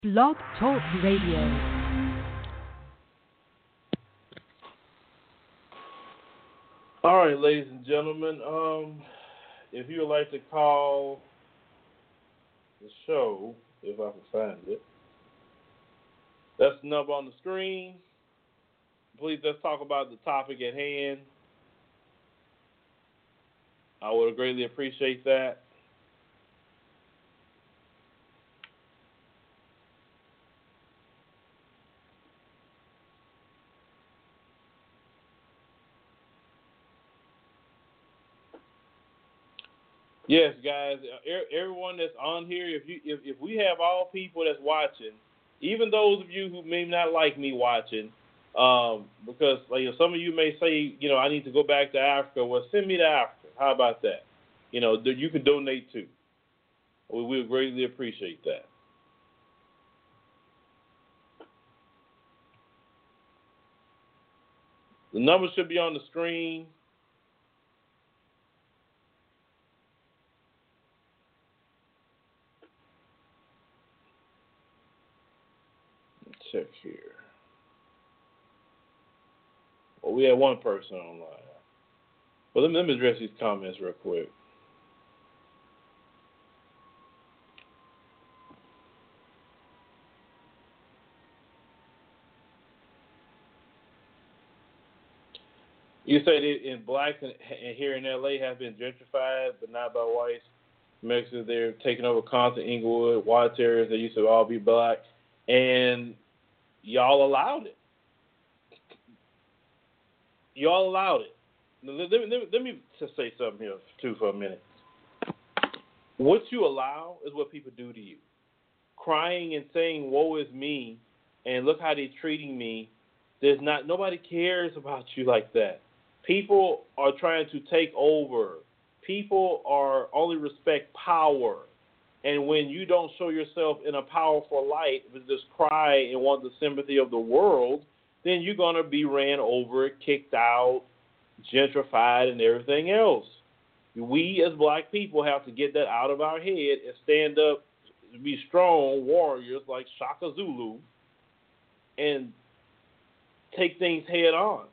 Blog Talk Radio. All right, ladies and gentlemen, if you would like to call the show, if I can find it, that's the number on the screen. Please, let's talk about the topic at hand. I would greatly appreciate that. Yes, guys. Everyone that's on here, if we have all people that's watching, even those of you who may not like me watching, because some of you may say, I need to go back to Africa. Well, send me to Africa. How about that? You can donate too. We would greatly appreciate that. The number should be on the screen. Check here. Well, we have one person online. But let me address these comments real quick. You say that in blacks and here in LA have been gentrified, but not by whites. Mexicans, they're taking over Compton, Inglewood, Watts areas. They used to all be black, and y'all allowed it. Y'all allowed it. Let me just say something here too for a minute. What you allow is what people do to you. Crying and saying, "Woe is me," and look how they're treating me. Nobody cares about you like that. People are trying to take over. People are only respect power. And when you don't show yourself in a powerful light, but just cry and want the sympathy of the world, then you're going to be ran over, kicked out, gentrified, and everything else. We as black people have to get that out of our head and stand up, be strong warriors like Shaka Zulu, and take things head on.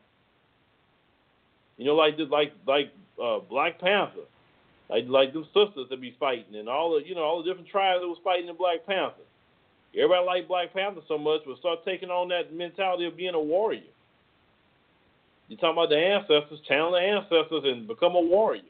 Like Black Panther, like them sisters that be fighting, and all the different tribes that was fighting in Black Panther. Everybody liked Black Panther so much, but start taking on that mentality of being a warrior. You're talking about the ancestors, channel the ancestors, and become a warrior.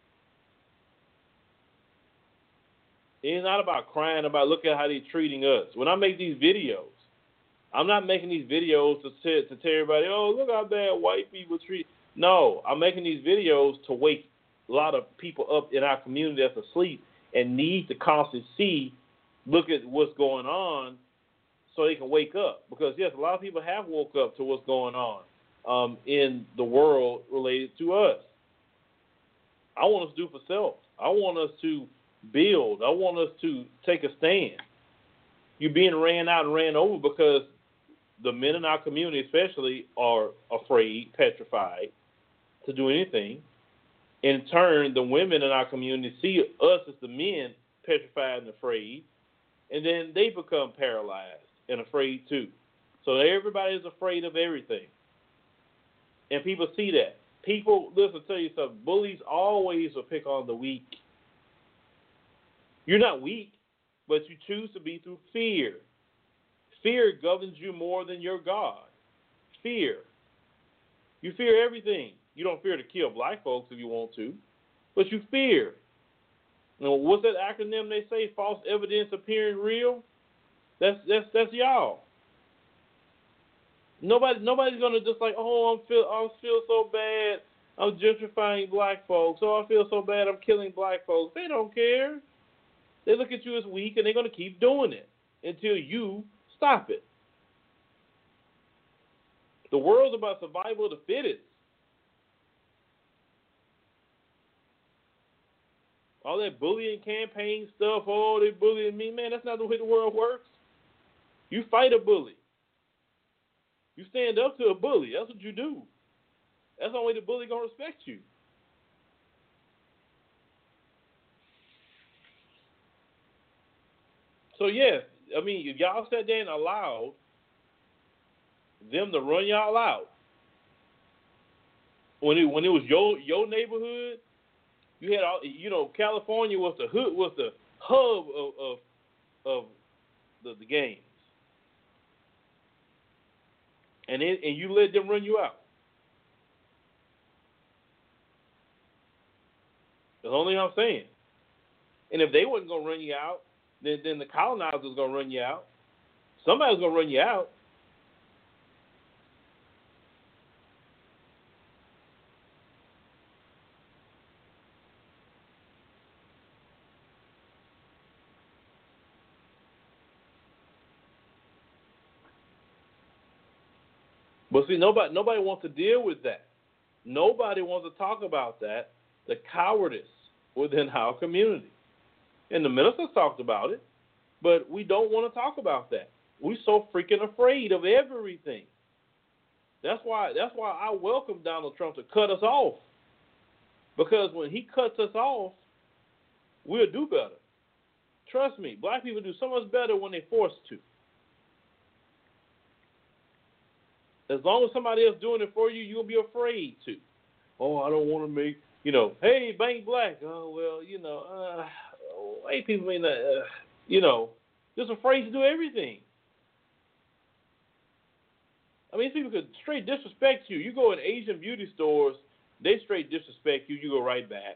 It's not about crying about look at how they're treating us. When I make these videos, I'm not making these videos to tell everybody, oh, look how bad white people treat. No, I'm making these videos to wake a lot of people up in our community that's asleep and need to constantly look at what's going on so they can wake up. Because, yes, a lot of people have woke up to what's going on in the world related to us. I want us to do for self. I want us to build. I want us to take a stand. You're being ran out and ran over because the men in our community especially are afraid, petrified to do anything. In turn, the women in our community see us as the men petrified and afraid, and then they become paralyzed and afraid too. So everybody is afraid of everything. And people see that. People, listen, I'll tell you something, bullies always will pick on the weak. You're not weak, but you choose to be through fear. Fear governs you more than your God. Fear. You fear everything. You don't fear to kill black folks if you want to, but you fear. What's that acronym they say? False evidence appearing real. That's y'all. Nobody's gonna just like, oh, I feel so bad. I'm gentrifying black folks. Oh, I feel so bad. I'm killing black folks. They don't care. They look at you as weak, and they're gonna keep doing it until you stop it. The world's about survival of the fittest. All that bullying campaign stuff, oh, they bullying me. Man, that's not the way the world works. You fight a bully. You stand up to a bully. That's what you do. That's the only way the bully going to respect you. So, yes, I mean, if y'all sat there and allowed them to run y'all out, when it was your neighborhood, you had all, California was the hub of the games, and you let them run you out. That's the only thing I'm saying. And if they wasn't gonna run you out, then the colonizers was gonna run you out. Somebody's gonna run you out. But see, nobody wants to deal with that. Nobody wants to talk about that. The cowardice within our community. And the ministers talked about it, but we don't want to talk about that. We're so freaking afraid of everything. That's why I welcome Donald Trump to cut us off. Because when he cuts us off, we'll do better. Trust me, black people do so much better when they're forced to. As long as somebody else doing it for you, you'll be afraid to. Oh, I don't want to make, hey, bank black. Oh, well, white people mean that, just afraid to do everything. I mean, these people could straight disrespect you. You go in Asian beauty stores, they straight disrespect you. You go right back.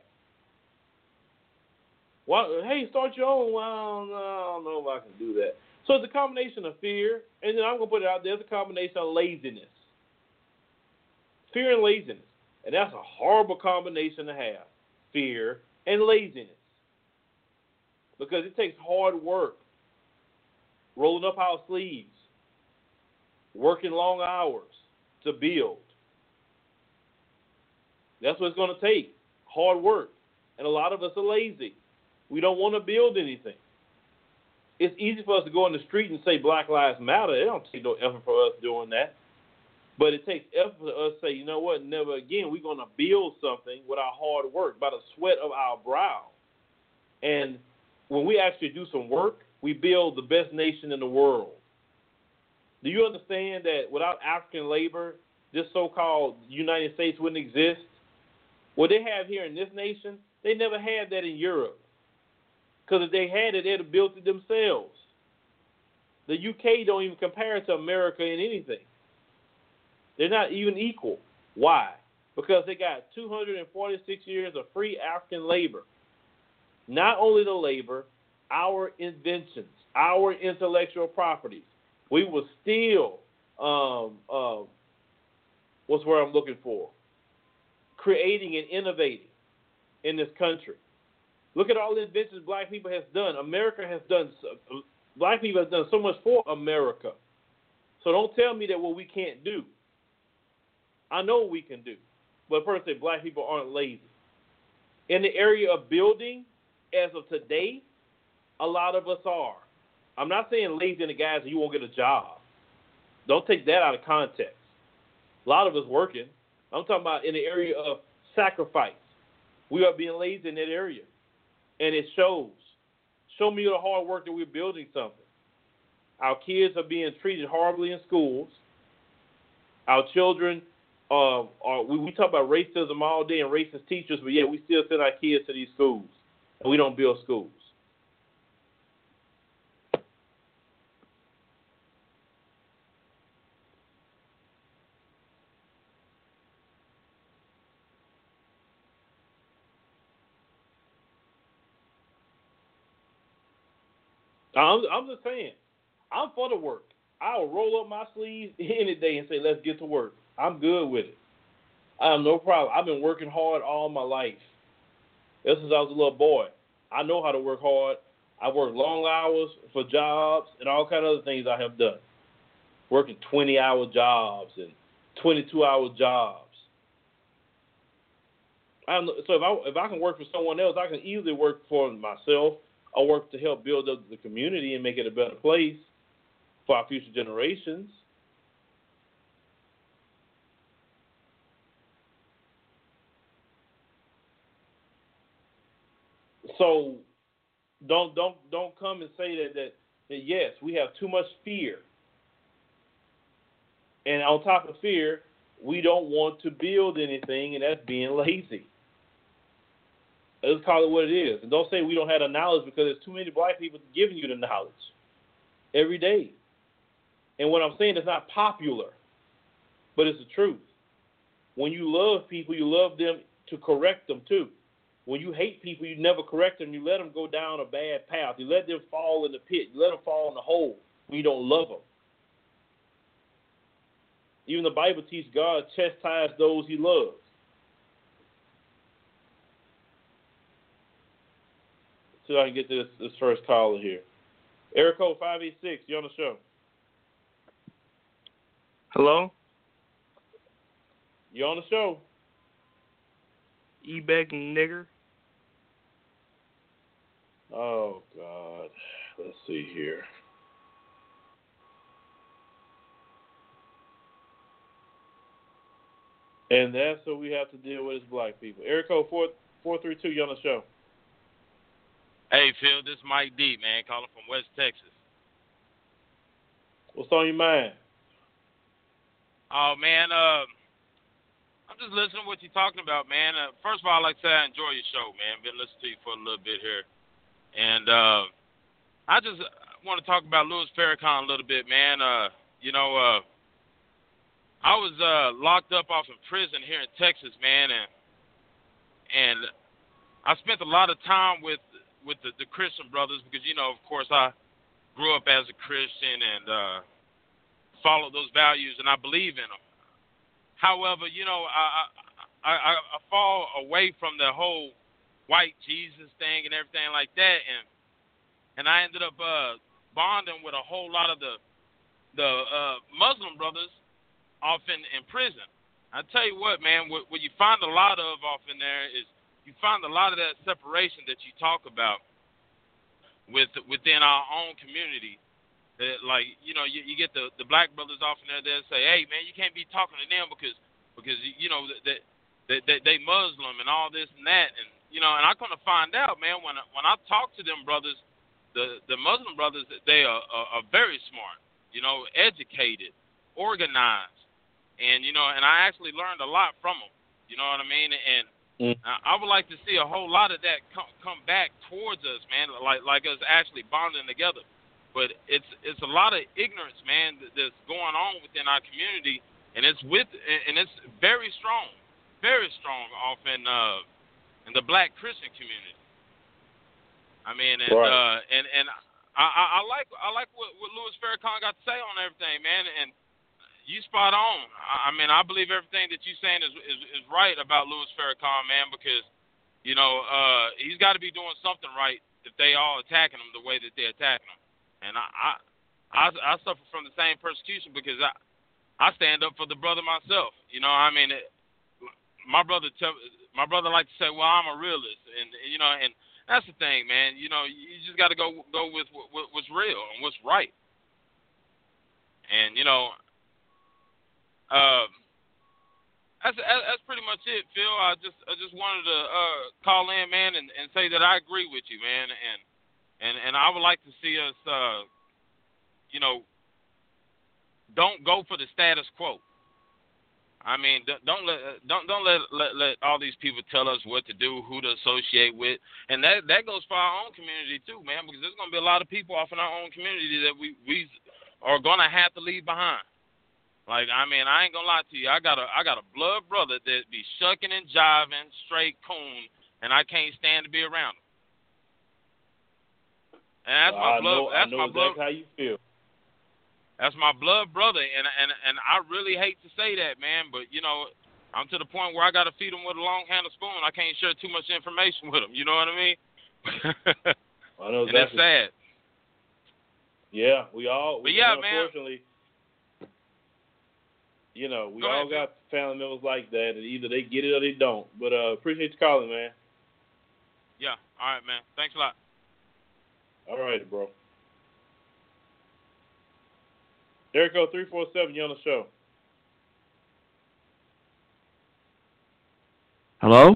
Well, hey, start your own. Well, no, I don't know if I can do that. So it's a combination of fear, and then I'm going to put it out there, it's a combination of laziness. Fear and laziness. And that's a horrible combination to have, fear and laziness. Because it takes hard work, rolling up our sleeves, working long hours to build. That's what it's going to take, hard work. And a lot of us are lazy. We don't want to build anything. It's easy for us to go in the street and say Black Lives Matter. It don't take no effort for us doing that. But it takes effort for us to say, you know what, never again. We're going to build something with our hard work, by the sweat of our brow. And when we actually do some work, we build the best nation in the world. Do you understand that without African labor, this so-called United States wouldn't exist? What they have here in this nation, they never had that in Europe. Because if they had it, they'd have built it themselves. The UK don't even compare to America in anything. They're not even equal. Why? Because they got 246 years of free African labor. Not only the labor, our inventions, our intellectual properties. We were still, what's where I'm looking for? Creating and innovating in this country. Look at all the inventions black people has done. Black people have done so much for America. So don't tell me that what we can't do. I know what we can do. But first, say black people aren't lazy. In the area of building, as of today, a lot of us are. I'm not saying lazy in the guys that you won't get a job. Don't take that out of context. A lot of us working. I'm talking about in the area of sacrifice. We are being lazy in that area. And it shows. Show me the hard work that we're building something. Our kids are being treated horribly in schools. Our children we talk about racism all day and racist teachers, but yet we still send our kids to these schools, and we don't build schools. I'm just saying, I'm for the work. I'll roll up my sleeves any day and say, let's get to work. I'm good with it. I have no problem. I've been working hard all my life. Ever since I was a little boy. I know how to work hard. I worked long hours for jobs and all kind of other things I have done. Working 20-hour jobs and 22-hour jobs. So if I can work for someone else, I can easily work for myself or work to help build up the community and make it a better place for our future generations. So don't come and say that Yes, we have too much fear. And on top of fear, we don't want to build anything, and that's being lazy. Let's call it what it is. And don't say we don't have the knowledge, because there's too many black people giving you the knowledge every day. And what I'm saying is not popular, but it's the truth. When you love people, you love them to correct them too. When you hate people, you never correct them. You let them go down a bad path. You let them fall in the pit. You let them fall in the hole when you don't love them. Even the Bible teaches God chastise those he loves. So I can get to this first caller here. Area code 586, you're on the show. Hello? You're on the show. E-begging nigger. Oh, God. Let's see here. And that's what we have to deal with as black people. Area code 432, you're on the show. Hey, Phil, this is Mike D, man, calling from West Texas. What's on your mind? Oh, man, I'm just listening to what you're talking about, man. First of all, I'd like to say I enjoy your show, man. Been listening to you for a little bit here. And I just want to talk about Louis Farrakhan a little bit, man. I was locked up off in prison here in Texas, man, and I spent a lot of time with the Christian brothers because, of course, I grew up as a Christian and followed those values, and I believe in them. However, I fall away from the whole white Jesus thing and everything like that, and I ended up bonding with a whole lot of the Muslim brothers off in prison. I tell you what, man, what you find a lot of off in there is you find a lot of that separation that you talk about within our own community. Like, you get the black brothers off in there, they'll say, hey, man, you can't be talking to them because they Muslim and all this and that. And, and I'm going to find out, man, when I talk to them brothers, the Muslim brothers, they are very smart, educated, organized. And, and I actually learned a lot from them. You know what I mean? And I would like to see a whole lot of that come back towards us, man, like us actually bonding together. But it's a lot of ignorance, man, that's going on within our community, and it's very strong off in the black Christian community. I mean, and right. And I like what Louis Farrakhan got to say on everything, man, and you spot on. I mean, I believe everything that you're saying is right about Louis Farrakhan, man, because he's got to be doing something right if they all attacking him the way that they're attacking him. And I suffer from the same persecution because I stand up for the brother myself. I mean, my brother like to say, well, I'm a realist, and and that's the thing, man. You just got to go with what's real and what's right. And that's pretty much it, Phil. I just wanted to call in, man, and say that I agree with you, man, and I would like to see us, don't go for the status quo. I mean, don't let all these people tell us what to do, who to associate with, and that goes for our own community too, man, because there's gonna be a lot of people off in our own community that we are gonna have to leave behind. Like, I mean, I ain't gonna lie to you. I got a blood brother that be shucking and jiving, straight coon, and I can't stand to be around him. And that's my blood. I know exactly how you feel. That's my blood brother, and I really hate to say that, man, but I'm to the point where I got to feed him with a long-handled spoon. I can't share too much information with him. You know what I mean? I know exactly. And it's sad. Yeah, we all. Man. Unfortunately, we all got family members like that, and either they get it or they don't. But appreciate you calling, man. Yeah. All right, man. Thanks a lot. All right, bro. There go 347. You on the show? Hello?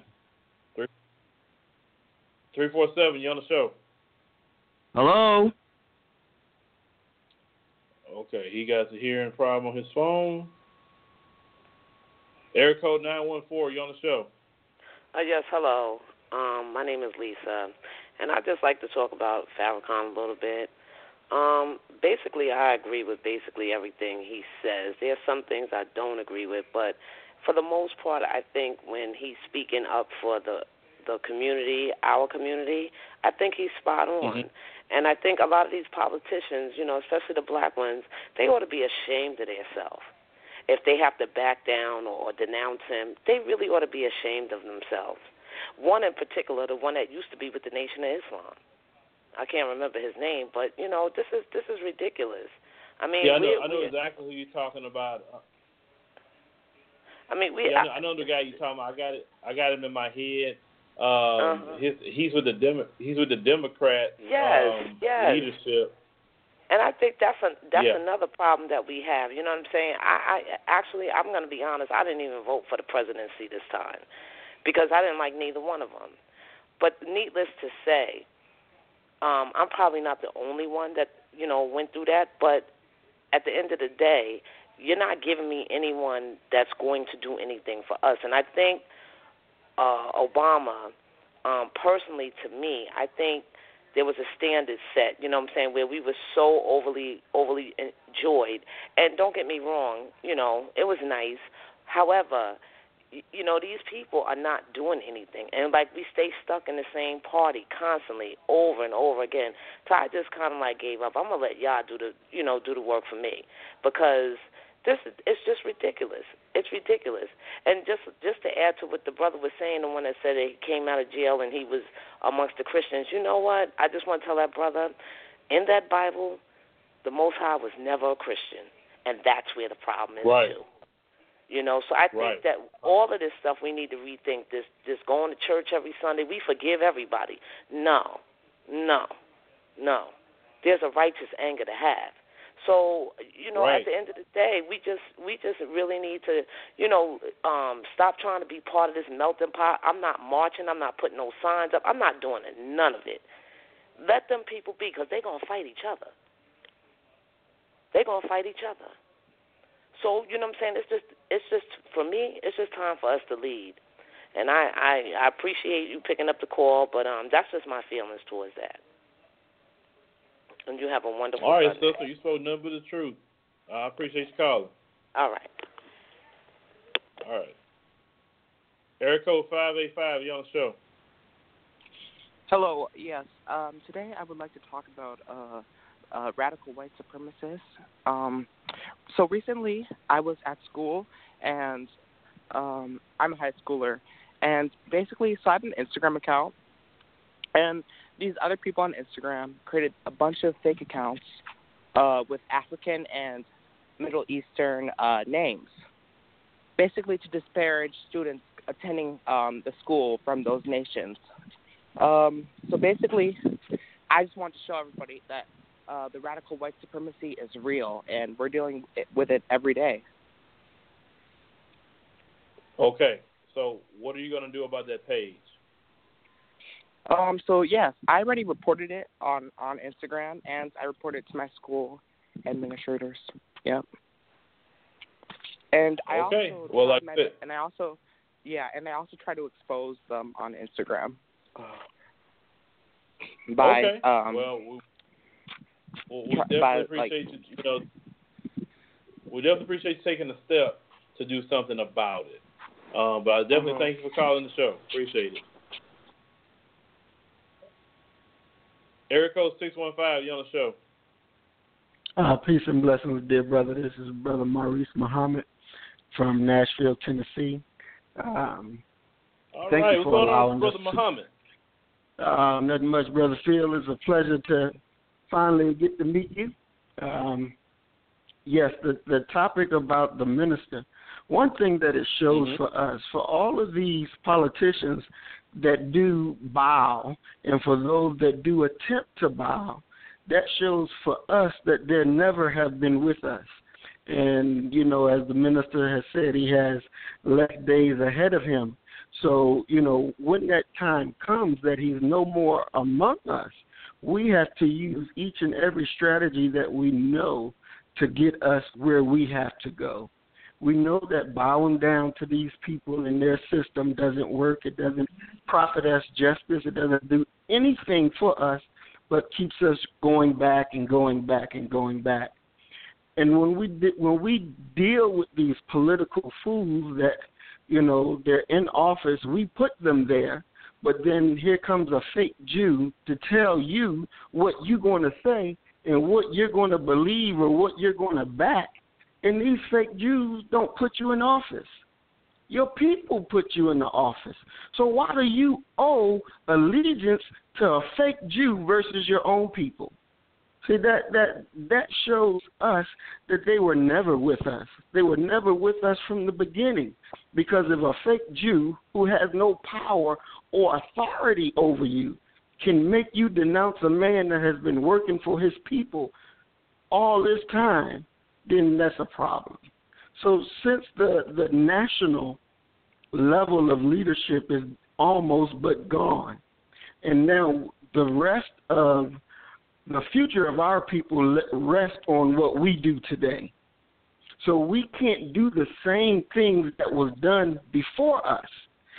347. You on the show? Hello? Okay, he got a hearing problem on his phone. Area code 914, you on the show? Yes, hello. My name is Lisa, and I'd just like to talk about Farrakhan a little bit. Basically, I agree with basically everything he says. There are some things I don't agree with, but for the most part, I think when he's speaking up for the community, our community, I think he's spot on. Mm-hmm. And I think a lot of these politicians, especially the black ones, they ought to be ashamed of themselves. If they have to back down or denounce him, they really ought to be ashamed of themselves. One in particular, the one that used to be with the Nation of Islam. I can't remember his name, but this is ridiculous. I mean, I know exactly who you're talking about. I mean, I know the guy you're talking about. I got him in my head. He's with the Democrat leadership. And I think that's another problem that we have. You know what I'm saying? I'm going to be honest. I didn't even vote for the presidency this time because I didn't like neither one of them. But needless to say, I'm probably not the only one that went through that. But at the end of the day, you're not giving me anyone that's going to do anything for us. And I think Obama, personally, to me, I think there was a standard set, where we were so overly enjoyed. And don't get me wrong, it was nice. However, these people are not doing anything. And, we stay stuck in the same party constantly over and over again. So I just kind of, gave up. I'm going to let y'all do the work for me because it's just ridiculous. It's ridiculous. And just to add to what the brother was saying, the one that said that he came out of jail and he was amongst the Christians, you know what? I just want to tell that brother, in that Bible, the Most High was never a Christian. And that's where the problem is, too. So I think that all of this stuff we need to rethink. This going to church every Sunday, we forgive everybody. No. There's a righteous anger to have. So, at the end of the day, we just really need to, stop trying to be part of this melting pot. I'm not marching. I'm not putting no signs up. I'm not doing it, none of it. Let them people be because they're going to fight each other. They're going to fight each other. So, you know what I'm saying? It's just for me, it's just time for us to lead. And I appreciate you picking up the call, but that's just my feelings towards that. And you have a wonderful All right, Sunday. sister, you spoke nothing but the truth. I appreciate you calling. All right. Area code 585, you on the show. Hello, yes. Today I would like to talk about radical white supremacists. So recently I was at school, and I'm a high schooler, and basically, so I have an Instagram account, and these other people on Instagram created a bunch of fake accounts with African and Middle Eastern names, basically to disparage students attending the school from those nations. So basically, I just want to show everybody that the radical white supremacy is real, and we're dealing with it every day. Okay, so what are you going to do about that page? So yes, I already reported it on Instagram, and I reported it to my school administrators. Yep. And I also try to expose them on Instagram. By we definitely appreciate you. We definitely appreciate you taking a step to do something about it. But I definitely thank you for calling the show. Appreciate it. Area code 615, you on the show. Peace and blessings, dear brother. This is Brother Maurice Muhammad from Nashville, Tennessee. All right, what's going on, Brother Muhammad? Nothing much, Brother Phil. It's a pleasure to finally get to meet you. Yes, the topic about the minister, one thing that it shows for us, for all of these politicians that do bow, and for those that do attempt to bow, that shows for us that they never have been with us. And, as the minister has said, he has less days ahead of him. So, when that time comes that he's no more among us, we have to use each and every strategy that we know to get us where we have to go. We know that bowing down to these people and their system doesn't work. It doesn't profit us justice. It doesn't do anything for us, but keeps us going back and going back and going back. And when we deal with these political fools that, you know, they're in office, we put them there, but then here comes a fake Jew to tell you what you're going to say and what you're going to believe or what you're going to back. And these fake Jews don't put you in office. Your people put you in the office. So why do you owe allegiance to a fake Jew versus your own people? See, that shows us that they were never with us. They were never with us from the beginning, because of a fake Jew who has no power or authority over you can make you denounce a man that has been working for his people all this time, then that's a problem. So since the national level of leadership is almost but gone, and now the rest of the future of our people rests on what we do today. So we can't do the same things that was done before us.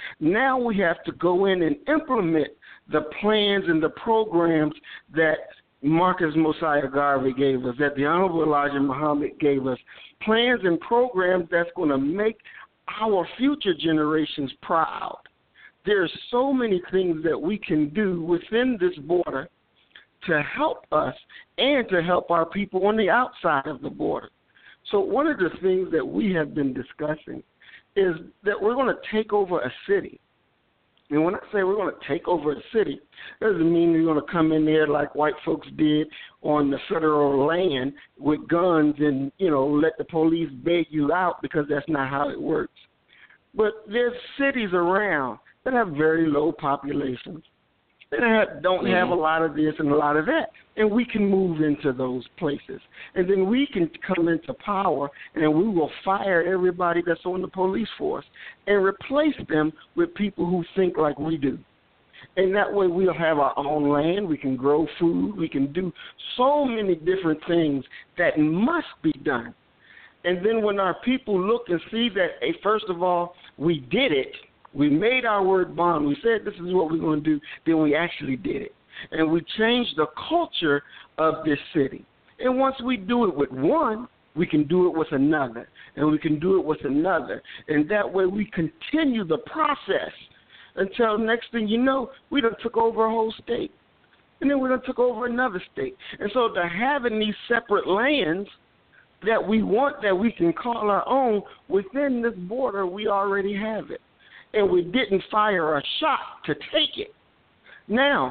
Now we have to go in and implement the plans and the programs that Marcus Mosiah Garvey gave us, that the Honorable Elijah Muhammad gave us, plans and programs that's going to make our future generations proud. There's so many things that we can do within this border to help us and to help our people on the outside of the border. So one of the things that we have been discussing is that we're going to take over a city. And when I say we're going to take over a city, it doesn't mean we're going to come in there like white folks did on the federal land with guns and, you know, let the police beg you out, because that's not how it works. But there's cities around that have very low populations. They don't have a lot of this and a lot of that. And we can move into those places. And then we can come into power, and we will fire everybody that's on the police force and replace them with people who think like we do. And that way we'll have our own land. We can grow food. We can do so many different things that must be done. And then when our people look and see that, hey, first of all, we did it, we made our word bond. We said this is what we're going to do. Then we actually did it. And we changed the culture of this city. And once we do it with one, we can do it with another. And we can do it with another. And that way we continue the process until next thing you know, we done took over a whole state. And then we done took over another state. And so to having these separate lands that we want, that we can call our own, within this border, we already have it. And we didn't fire a shot to take it. Now,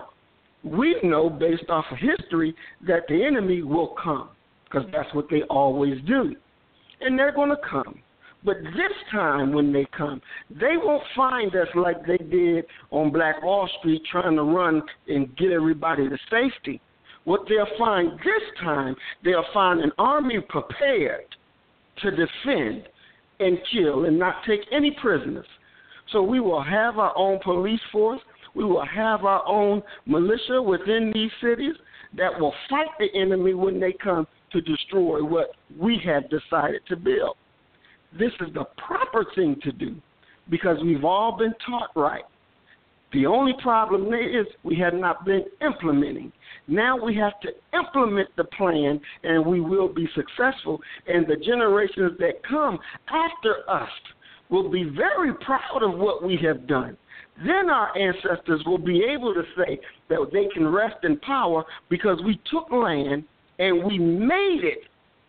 we know based off of history that the enemy will come, because that's what they always do. And they're going to come. But this time when they come, they won't find us like they did on Black Wall Street trying to run and get everybody to safety. What they'll find this time, they'll find an army prepared to defend and kill and not take any prisoners. So we will have our own police force. We will have our own militia within these cities that will fight the enemy when they come to destroy what we have decided to build. This is the proper thing to do, because we've all been taught right. The only problem there is we have not been implementing. Now we have to implement the plan, and we will be successful. And the generations that come after us will be very proud of what we have done. Then our ancestors will be able to say that they can rest in power because we took land and we made it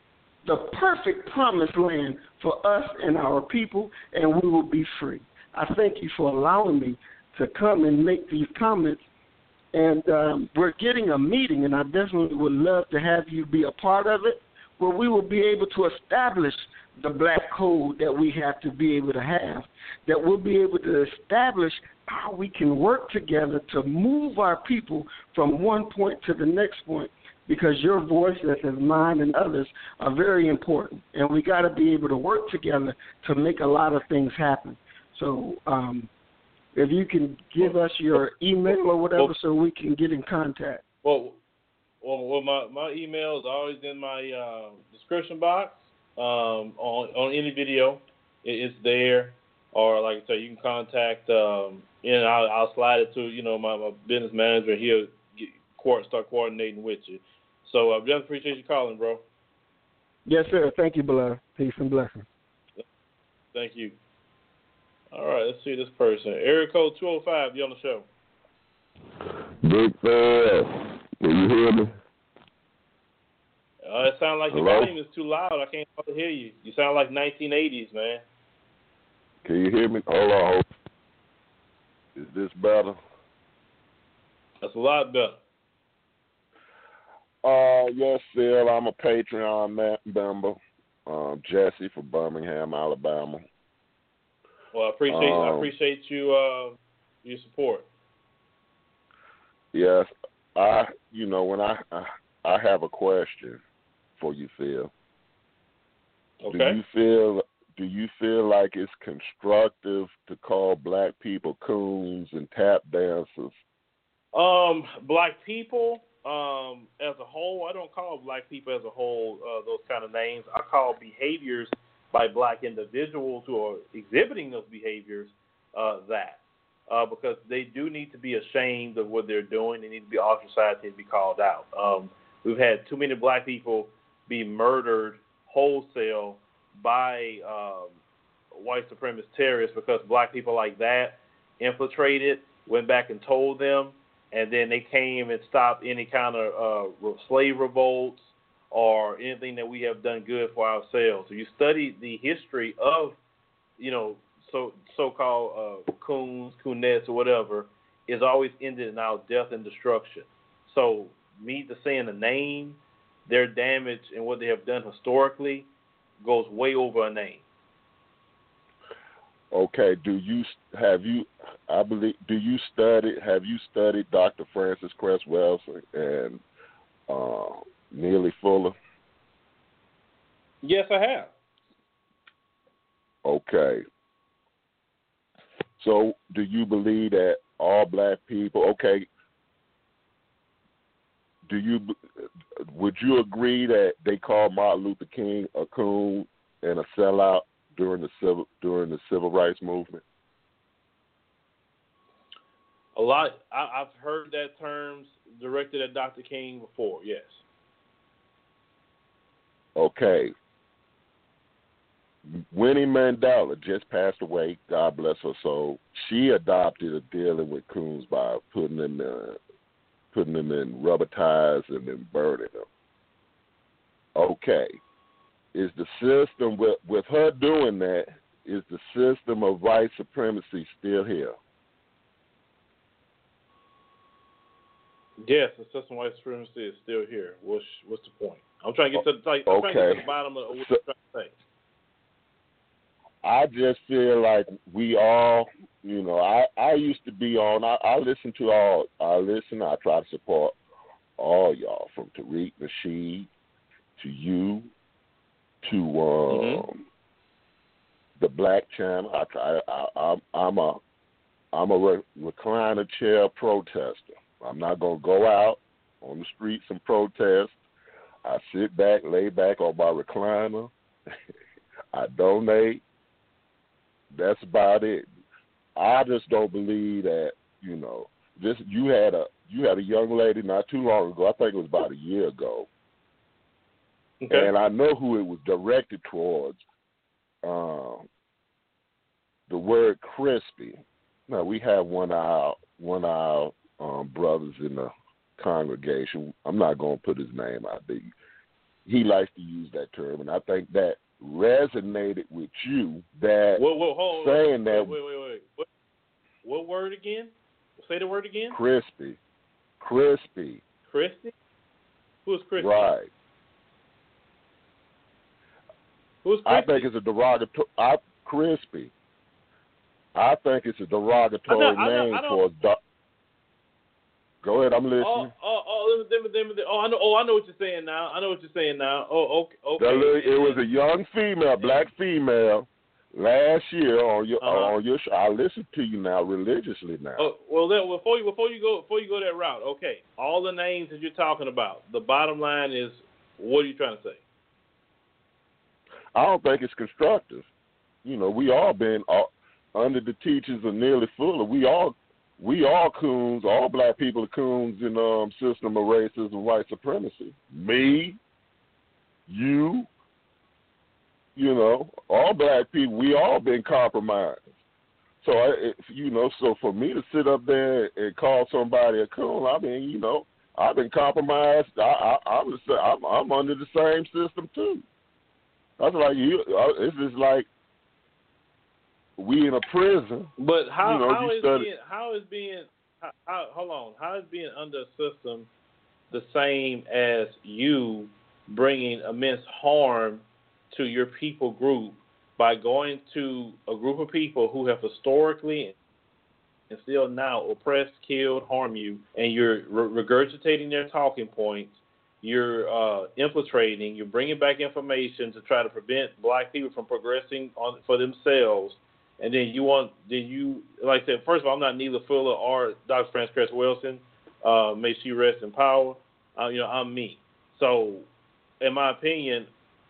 the perfect promised land for us and our people, and we will be free. I thank you for allowing me to come and make these comments. And we're getting a meeting, and I definitely would love to have you be a part of it, where we will be able to establish the black code that we have to be able to have, that we'll be able to establish how we can work together to move our people from one point to the next point, because your voices and mine and others are very important, and we got to be able to work together to make a lot of things happen. So if you can give us your email or whatever so we can get in contact. Well, Well, my email is always in my description box. On any video, it's there. Or like I say, you can contact, and I'll slide it to my business manager. He'll start coordinating with you. So I just appreciate you calling, bro. Yes, sir. Thank you, beloved. Peace and blessings. Thank you. All right, let's see this person. Area code 205, you on the show. Big fan. Can you hear me? It sounds like your volume is too loud. I can't hardly hear you. You sound like 1980s, man. Can you hear me? Hold on. Is this better? That's a lot better. Yes, Phil. I'm a Patreon member. Jesse from Birmingham, Alabama. Well, I appreciate you your support. Yes, when I have a question for you, Phil. Okay. Do you feel like it's constructive to call black people coons and tap dancers? Black people as a whole, I don't call black people as a whole those kind of names. I call behaviors by black individuals who are exhibiting those behaviors because they do need to be ashamed of what they're doing. They need to be ostracized and be called out. We've had too many black people be murdered wholesale by white supremacist terrorists because black people like that infiltrated, went back and told them, and then they came and stopped any kind of slave revolts or anything that we have done good for ourselves. So you study the history of, so-called coons, coonettes, or whatever, is always ended in our death and destruction. So me to saying the name, their damage and what they have done historically goes way over a name. Okay. Have you studied Dr. Francis Cress Welsing and Neely Fuller? Yes, I have. Okay. So do you believe that all black people, would you agree that they called Martin Luther King a coon and a sellout during the civil rights movement? A lot. I've heard that terms directed at Dr. King before, yes. Okay. Winnie Mandela just passed away. God bless her soul. She adopted a dealing with coons by putting them in rubber ties and then burning them. Okay. Is the system, with her doing that, is the system of white supremacy still here? Yes, the system of white supremacy is still here. What's the point? I'm trying to get to the bottom of what you're trying to say. I just feel like we all, I used to be on, I listen to all, I try to support all y'all, from Tariq Nasheed to you to the Black Channel. I'm a recliner chair protester. I'm not going to go out on the streets and protest. I sit back, lay back on my recliner. I donate. That's about it. I just don't believe that, you had a young lady not too long ago, I think it was about a year ago, and I know who it was directed towards, the word crispy. Now, we have one of our brothers in the congregation. I'm not going to put his name out there. He likes to use that term, and I think that resonated with you. That hold saying on. that. Wait. What word again? Say the word again. Crispy. Crispy? Who's crispy? Right. Who's crispy? I think it's a derogatory. Crispy. I think it's a derogatory name for. Go ahead, I'm listening. I know what you're saying now. Oh, okay. It was a young female, black female, last year on your show, I listen to you now religiously now. Well, before you go that route, okay. All the names that you're talking about. The bottom line is, what are you trying to say? I don't think it's constructive. We all been under the teachings of Neely Fuller. We all coons. All black people are coons in system of racism, white supremacy. Me, you. All black people, we all been compromised. So, so for me to sit up there and call somebody a coon, I mean, I've been compromised. I'm under the same system too. That's like it's just like we in a prison. But how is being under a system the same as you bringing immense harm to your people group by going to a group of people who have historically and still now oppressed, killed, harm you, and you're regurgitating their talking points, you're infiltrating, you're bringing back information to try to prevent black people from progressing for themselves, and then like I said, first of all, I'm not Neely Fuller or Dr. Frances Cress Welsing, may she rest in power. I'm me. So, in my opinion,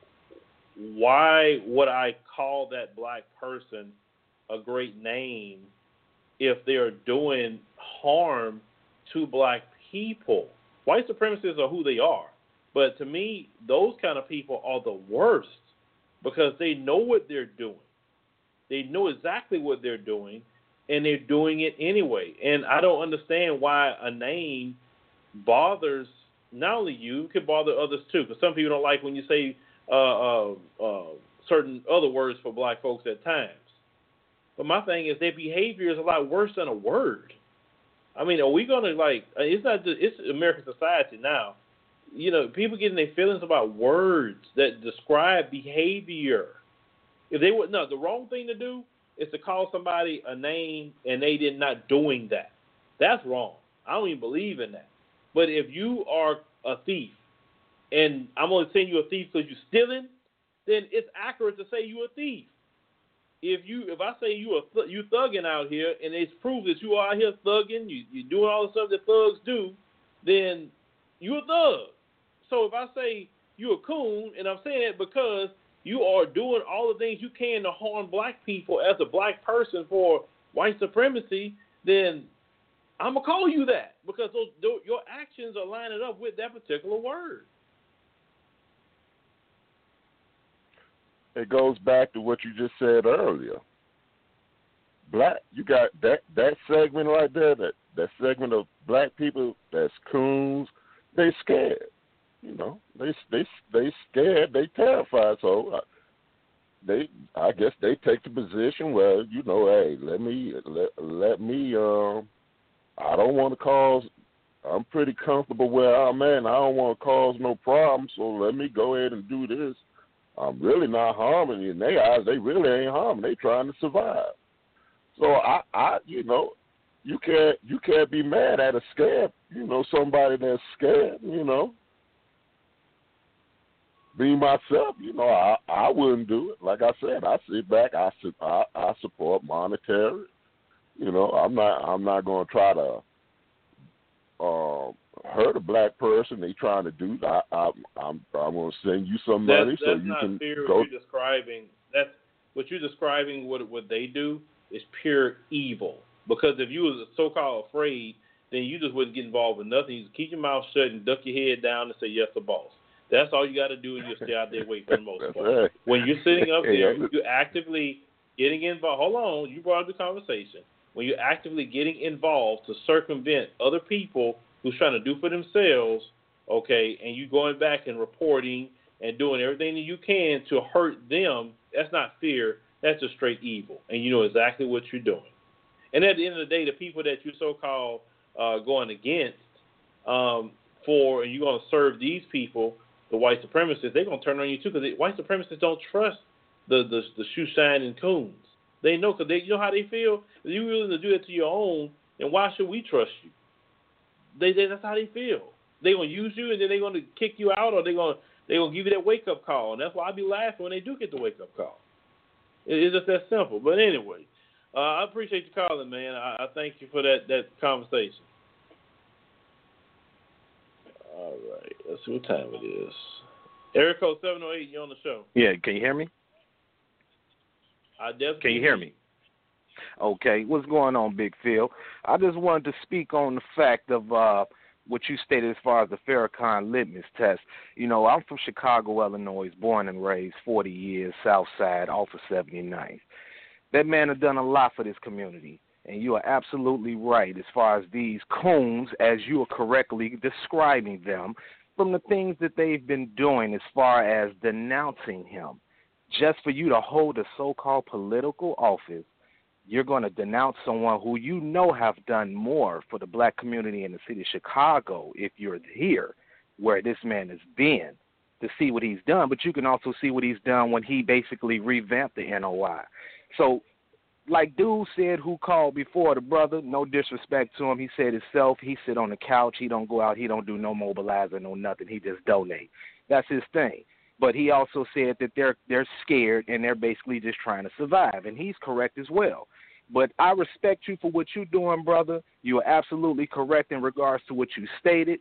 why would I call that black person a great name if they're doing harm to black people? White supremacists are who they are. But to me, those kind of people are the worst because they know what they're doing. They know exactly what they're doing, and they're doing it anyway. And I don't understand why a name bothers not only you, it could bother others too, because some people don't like when you say certain other words for black folks at times. But my thing is their behavior is a lot worse than a word. I mean, are we going to it's American society now. People getting their feelings about words that describe behavior. If they would, the wrong thing to do is to call somebody a name and they did not doing that. That's wrong. I don't even believe in that. But if you are a thief, and I'm going to send you a thief because you're stealing, then it's accurate to say you're a thief. If I say you thugging out here, and it's proved that you are out here thugging, you're doing all the stuff that thugs do, then you're a thug. So if I say you're a coon, and I'm saying that because you are doing all the things you can to harm black people as a black person for white supremacy, then I'm going to call you that because your actions are lining up with that particular word. It goes back to what you just said earlier. You got that segment right there, that segment of black people that's coons, they scared. They scared, they terrified. So I guess they take the position where, hey, let me I don't want to cause, I'm pretty comfortable where I'm at, and I don't want to cause no problems, so let me go ahead and do this. I'm really not harming you. In their eyes, they really ain't harming. They trying to survive. So you can't be mad at a scared, somebody that's scared, Be myself, I wouldn't do it. Like I said, I sit back, I support monetary. I'm not going to try to hurt a black person. They trying to do that. I'm going to send you some money so you can go. What you're describing. That's what you're describing. What they do is pure evil. Because if you was so-called afraid, then you just wouldn't get involved with nothing. You just keep your mouth shut and duck your head down and say yes to boss. That's all you got to do, and you'll stay out there wait for the most part. Right. When you're sitting up there, you're actively getting involved. Hold on, you brought up the conversation. When you're actively getting involved to circumvent other people who's trying to do for themselves, okay, and you going back and reporting and doing everything that you can to hurt them, that's not fear. That's just straight evil, and you know exactly what you're doing. And at the end of the day, the people that you're so-called going against and you're going to serve these people, the white supremacists, they're going to turn on you too, because white supremacists don't trust the shoe-shining coons. They know, because you know how they feel. If you're willing to do it to your own, then why should we trust you? That's how they feel. They're going to use you, and then they're going to kick you out, or they're going to give you that wake-up call. And that's why I be laughing when they do get the wake-up call. It's just that simple. But anyway, I appreciate you calling, man. I thank you for that conversation. All right. Let's see what time it is. Area code 708, you're on the show. Yeah, can you hear me? I definitely can you hear me? Okay, what's going on, Big Phil? I just wanted to speak on the fact of what you stated as far as the Farrakhan litmus test. You know, I'm from Chicago, Illinois, born and raised, 40 years, South Side, off of 79th. That man has done a lot for this community, and you are absolutely right as far as these coons, as you are correctly describing them, from the things that they've been doing as far as denouncing him. Just for you to hold a so-called political office, you're going to denounce someone who you know have done more for the black community in the city of Chicago if you're here, where this man has been, to see what he's done. But you can also see what he's done when he basically revamped the NOI. So, like dude said who called before, the brother, no disrespect to him, he said himself, he sit on the couch, he don't go out, he don't do no mobilizer, no nothing, he just donate. That's his thing. But he also said that they're scared and they're basically just trying to survive, and he's correct as well. But I respect you for what you're doing, brother. You are absolutely correct in regards to what you stated.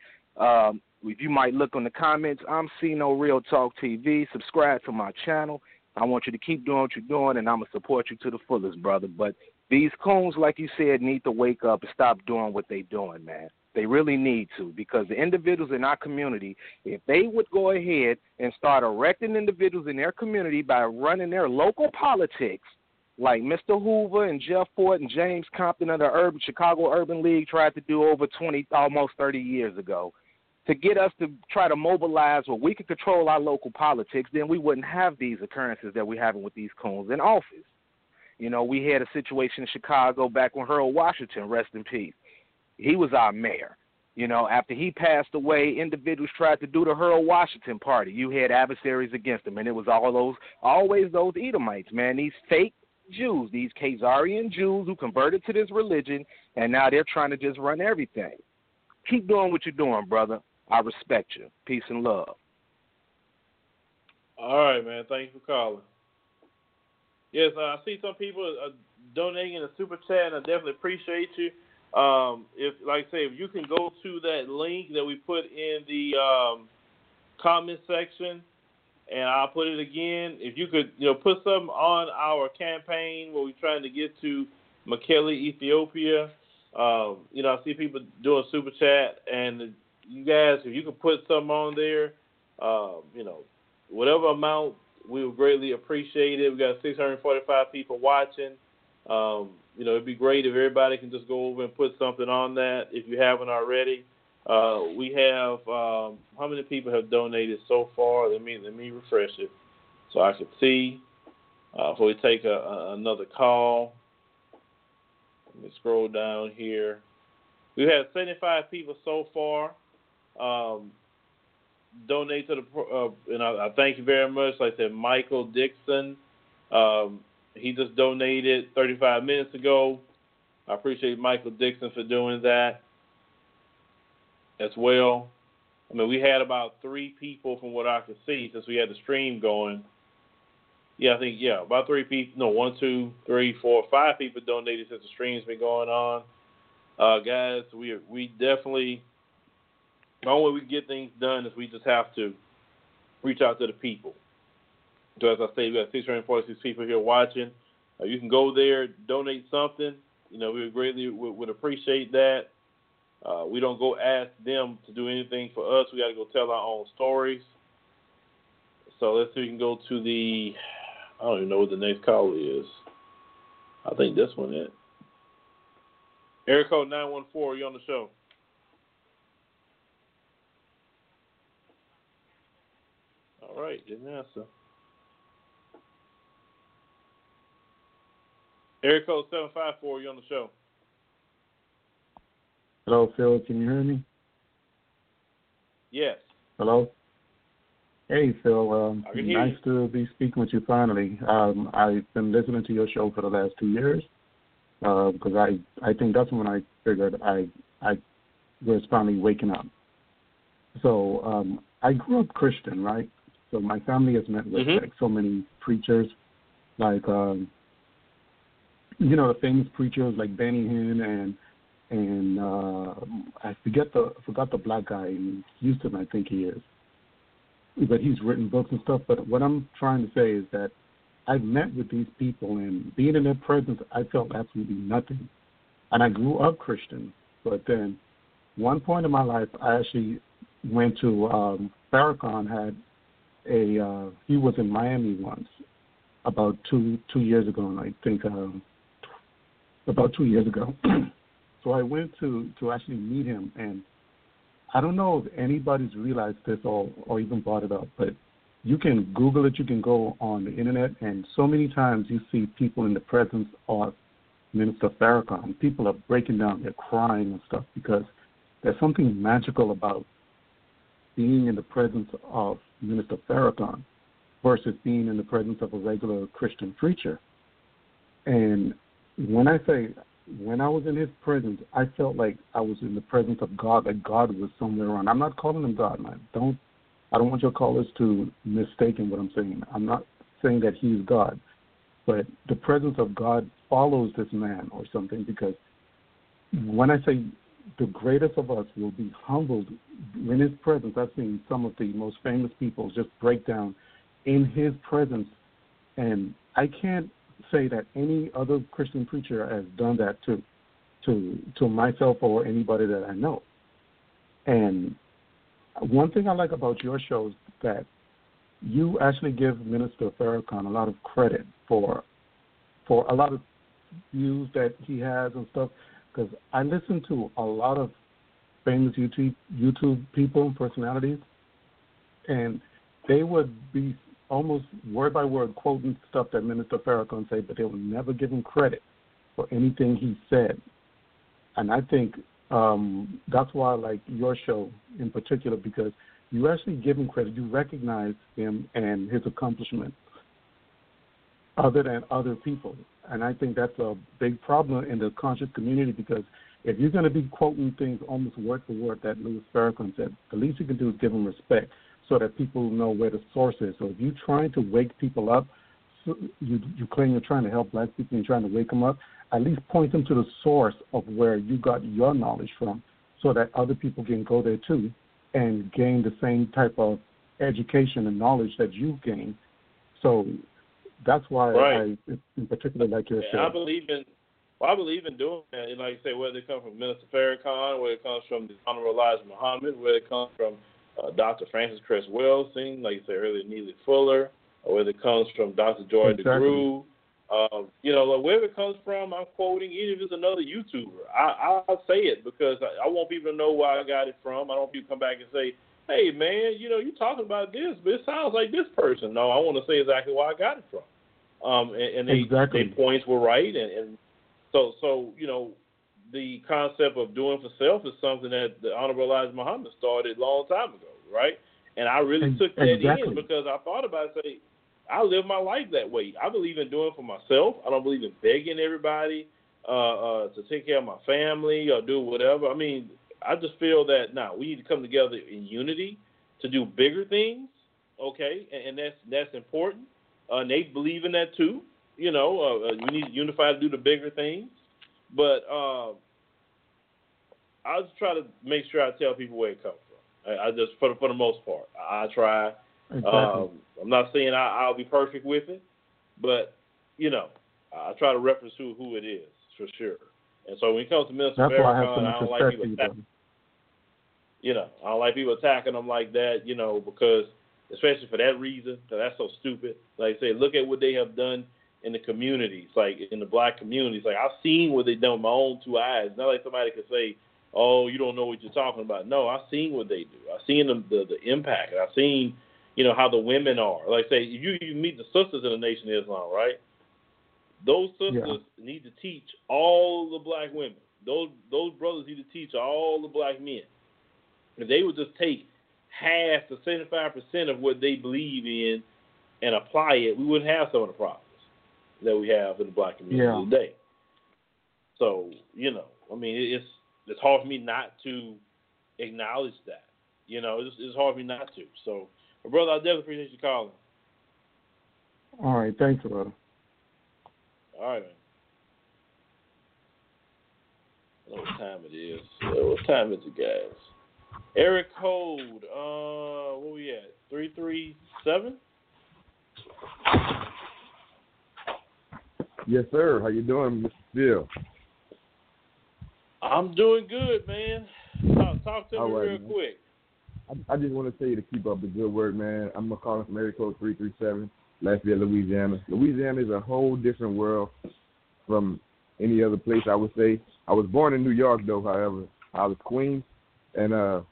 If you might look on the comments, I'm Cino Real Talk TV. Subscribe to my channel. I want you to keep doing what you're doing, and I'm going to support you to the fullest, brother. But these coons, like you said, need to wake up and stop doing what they're doing, man. They really need to, because the individuals in our community, if they would go ahead and start erecting individuals in their community by running their local politics, like Mr. Hoover and Jeff Fort and James Compton of the Chicago Urban League tried to do over 20, almost 30 years ago, to get us to try to mobilize where we could control our local politics, then we wouldn't have these occurrences that we're having with these coons in office. You know, we had a situation in Chicago back when Harold Washington, rest in peace, he was our mayor. You know, after he passed away, individuals tried to do the Harold Washington party. You had adversaries against him, and it was always those Edomites, man, these fake Jews, these Khazarian Jews who converted to this religion, and now they're trying to just run everything. Keep doing what you're doing, brother. I respect you. Peace and love. All right, man. Thanks for calling. Yes, I see some people donating in the super chat, and I definitely appreciate you. If, like I say, if you can go to that link that we put in the comment section, and I'll put it again. If you could, put something on our campaign where we're trying to get to Mekelle, Ethiopia. I see people doing super chat, and you guys, if you could put something on there, whatever amount, we would greatly appreciate it. We got 645 people watching. It'd be great if everybody can just go over and put something on that if you haven't already. We have how many people have donated so far? Let me refresh it so I can see before we take another call. Let me scroll down here. We've had 75 people so far donate to the and I thank you very much. Like I said, Michael Dixon, he just donated 35 minutes ago. I appreciate Michael Dixon for doing that as well. I mean, we had about 3 people from what I could see since we had the stream going. About 3 people. No, 1, 2, 3, 4, 5 people donated since the stream's been going on. Guys, we definitely, the only way we get things done is we just have to reach out to the people. So as I say, we got 646 people here watching. You can go there, donate something. We greatly would appreciate that. We don't go ask them to do anything for us. We got to go tell our own stories. So let's see if we can go to the, I don't even know what the next call is. I think this one is. Area code 914, you're on the show. All right, didn't answer. Area code 754, you're on the show. Hello, Phil. Can you hear me? Yes. Hello? Hey, Phil. Nice to be speaking with you finally. I've been listening to your show for the last 2 years because I think that's when I figured I was finally waking up. So I grew up Christian, right? So my family has met with like so many preachers, like the famous preachers like Benny Hinn and I forgot the black guy in Houston, I think he is. But he's written books and stuff. But what I'm trying to say is that I've met with these people, and being in their presence, I felt absolutely nothing. And I grew up Christian, but then one point in my life, I actually went to Farrakhan had he was in Miami once about two years ago, and I think about 2 years ago. So I went to actually meet him, and I don't know if anybody's realized this or even brought it up, but you can Google it, you can go on the internet, and so many times you see people in the presence of Minister Farrakhan. People are breaking down, they're crying and stuff because there's something magical about being in the presence of Minister Farrakhan versus being in the presence of a regular Christian preacher. And when I was in his presence, I felt like I was in the presence of God, like God was somewhere around. I'm not calling him God, man. I don't want your callers to mistaken what I'm saying. I'm not saying that he is God, but the presence of God follows this man or something, because when I say the greatest of us will be humbled in his presence, I've seen some of the most famous people just break down in his presence, and I can't say that any other Christian preacher has done that to myself or anybody that I know. And one thing I like about your show is that you actually give Minister Farrakhan a lot of credit for a lot of views that he has and stuff, because I listen to a lot of famous YouTube people and personalities, and they would be almost word by word quoting stuff that Minister Farrakhan said, but they would never give him credit for anything he said. And I think that's why I like your show in particular, because you actually give him credit. You recognize him and his accomplishments other than other people. And I think that's a big problem in the conscious community, because if you're going to be quoting things almost word for word that Louis Farrakhan said, the least you can do is give him respect so that people know where the source is. So if you're trying to wake people up, you claim you're trying to help black people and you're trying to wake them up, at least point them to the source of where you got your knowledge from so that other people can go there too and gain the same type of education and knowledge that you gain. So that's why I in particular like your show. I believe in doing that. And like I say, whether it comes from Minister Farrakhan, whether it comes from the Honorable Elijah Muhammad, whether it comes from Dr. Francis Cress Welsing, like you said earlier, Neely Fuller, or whether it comes from Dr. Joy DeGruy, wherever it comes from, I'm quoting, even if it's another YouTuber. I'll say it because I want people to know where I got it from. I don't want people to come back and say, hey, man, you're talking about this, but it sounds like this person. No, I want to say exactly where I got it from. And their points were right. And so the concept of doing for self is something that the Honorable Elijah Muhammad started a long time ago, right? And I really took that in because I thought about it, say, I live my life that way. I believe in doing for myself. I don't believe in begging everybody to take care of my family or do whatever. I mean, I just feel that we need to come together in unity to do bigger things, okay? And that's important. They believe in that too. We need to unify to do the bigger things. But I just try to make sure I tell people where it comes from. I just, for the most part, I try. Exactly. I'm not saying I'll be perfect with it, but I try to reference who it is for sure. And so when it comes to Minister Farrakhan, I don't like people attacking. I don't like people attacking them like that. Because especially for that reason, because that's so stupid. Like I say, look at what they have done in the communities, like in the black communities. Like I've seen what they've done with my own two eyes. Not like somebody could say, "Oh, you don't know what you're talking about." No, I've seen what they do. I've seen the impact. I've seen, how the women are. Like say, if you meet the sisters in the Nation of Islam, right? Those sisters need to teach all the black women. Those brothers need to teach all the black men. If they would just take half to 75% of what they believe in and apply it, we wouldn't have some of the problems that we have in the black community today. So, it's hard for me not to acknowledge that. It's hard for me not to. So, brother, I definitely appreciate you calling. All right. Thanks, brother. All right, man. I don't know what time it is. What time is it, guys? Area code, where we at? 337? Yes, sir. How you doing, Mr. Bill? I'm doing good, man. Talk to me real quick. I just want to tell you to keep up the good work, man. I'm calling from area code 337, Lafayette, Louisiana. Louisiana is a whole different world from any other place, I would say. I was born in New York, though, however. I was Queens. And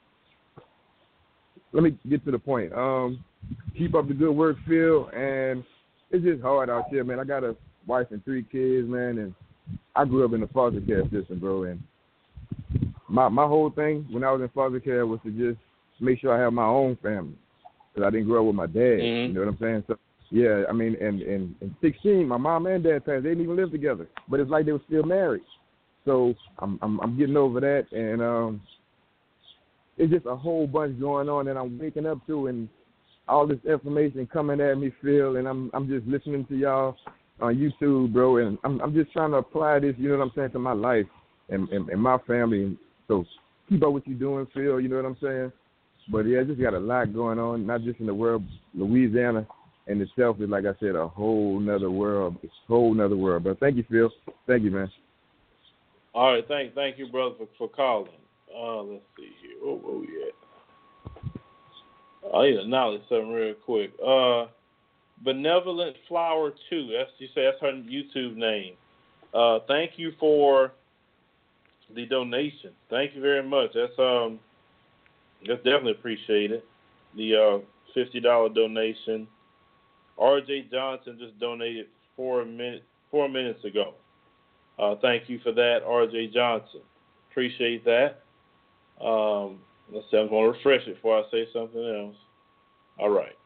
let me get to the point. Keep up the good work, Phil. And it's just hard out here, man. I got a wife and 3 kids, man, and I grew up in the foster care system, bro. And my whole thing when I was in foster care was to just make sure I have my own family, because I didn't grow up with my dad. You know what I'm saying? So, yeah, I mean, and in 16, my mom and dad passed. They didn't even live together, but it's like they were still married. So I'm getting over that, and it's just a whole bunch going on that I'm waking up to, and all this information coming at me, Phil, and I'm just listening to y'all on YouTube, bro, and I'm just trying to apply this, you know what I'm saying, to my life and my family. So keep up what you're doing, Phil, you know what I'm saying? But, yeah, just got a lot going on, not just in the world. Louisiana in itself is, like I said, a whole nother world. It's a whole nother world. But thank you, Phil. Thank you, man. All right, thank you, brother, for calling. Let's see here. Where we at? I need to acknowledge something real quick. Benevolent Flower 2. That's her YouTube name. Thank you for the donation. Thank you very much. That's definitely appreciated. The $50 donation. R.J. Johnson just donated 4 minutes ago. Thank you for that, R.J. Johnson. Appreciate that. Let's see, I'm going to refresh it before I say something else. All right.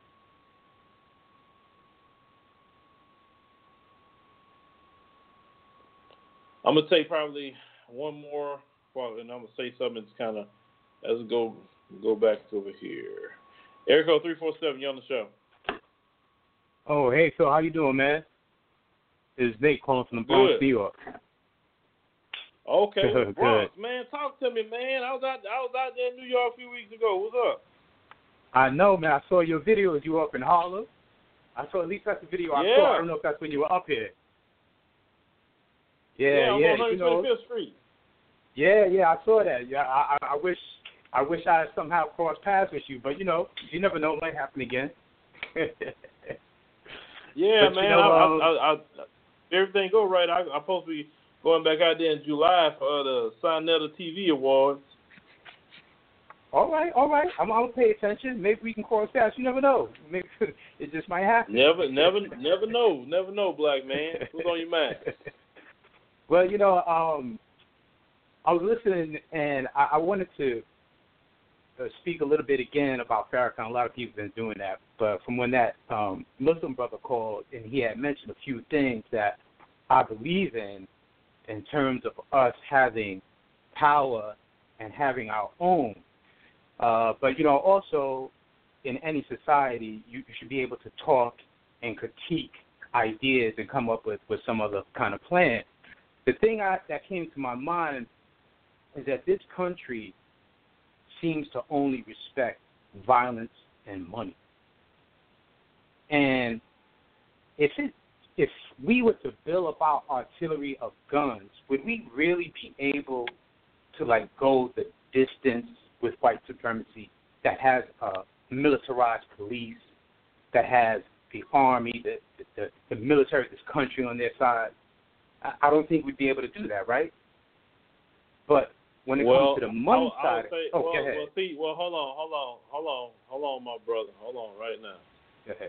I'm going to take probably one more, and I'm going to say something that's kind of, let's go back over here. Erico 347, you on the show. Oh, hey, Phil, how you doing, man? It's Nate calling from the Bronx, New York. Okay, Bronx, man, talk to me, man. I was out there in New York a few weeks ago. What's up? I know, man. I saw your videos. You were up in Harlem. I saw at least that's the video I saw. I don't know if that's when you were up here. Yeah, I'm on 125th Street. Yeah, I saw that. Yeah, I wish I had somehow crossed paths with you, but you never know, it might happen again. Yeah, but, man. I everything go right. I'm supposed to be going back out there in July for the Sinetta TV Awards. All right. I'm gonna pay attention. Maybe we can cross paths. You never know. Maybe it just might happen. Never know, black man. What's on your mind? Well, I was listening, and I wanted to speak a little bit again about Farrakhan. A lot of people have been doing that, but from when that Muslim brother called, and he had mentioned a few things that I believe in terms of us having power and having our own. But, also in any society, you should be able to talk and critique ideas and come up with some other kind of plan. The thing that came to my mind is that this country seems to only respect violence and money. And if we were to build up our artillery of guns, would we really be able to go the distance with white supremacy that has a militarized police, that has the army, the military of this country on their side? I don't think we'd be able to do that, right? But when it comes to the money side, go ahead. Hold on, my brother. Hold on right now. Go ahead.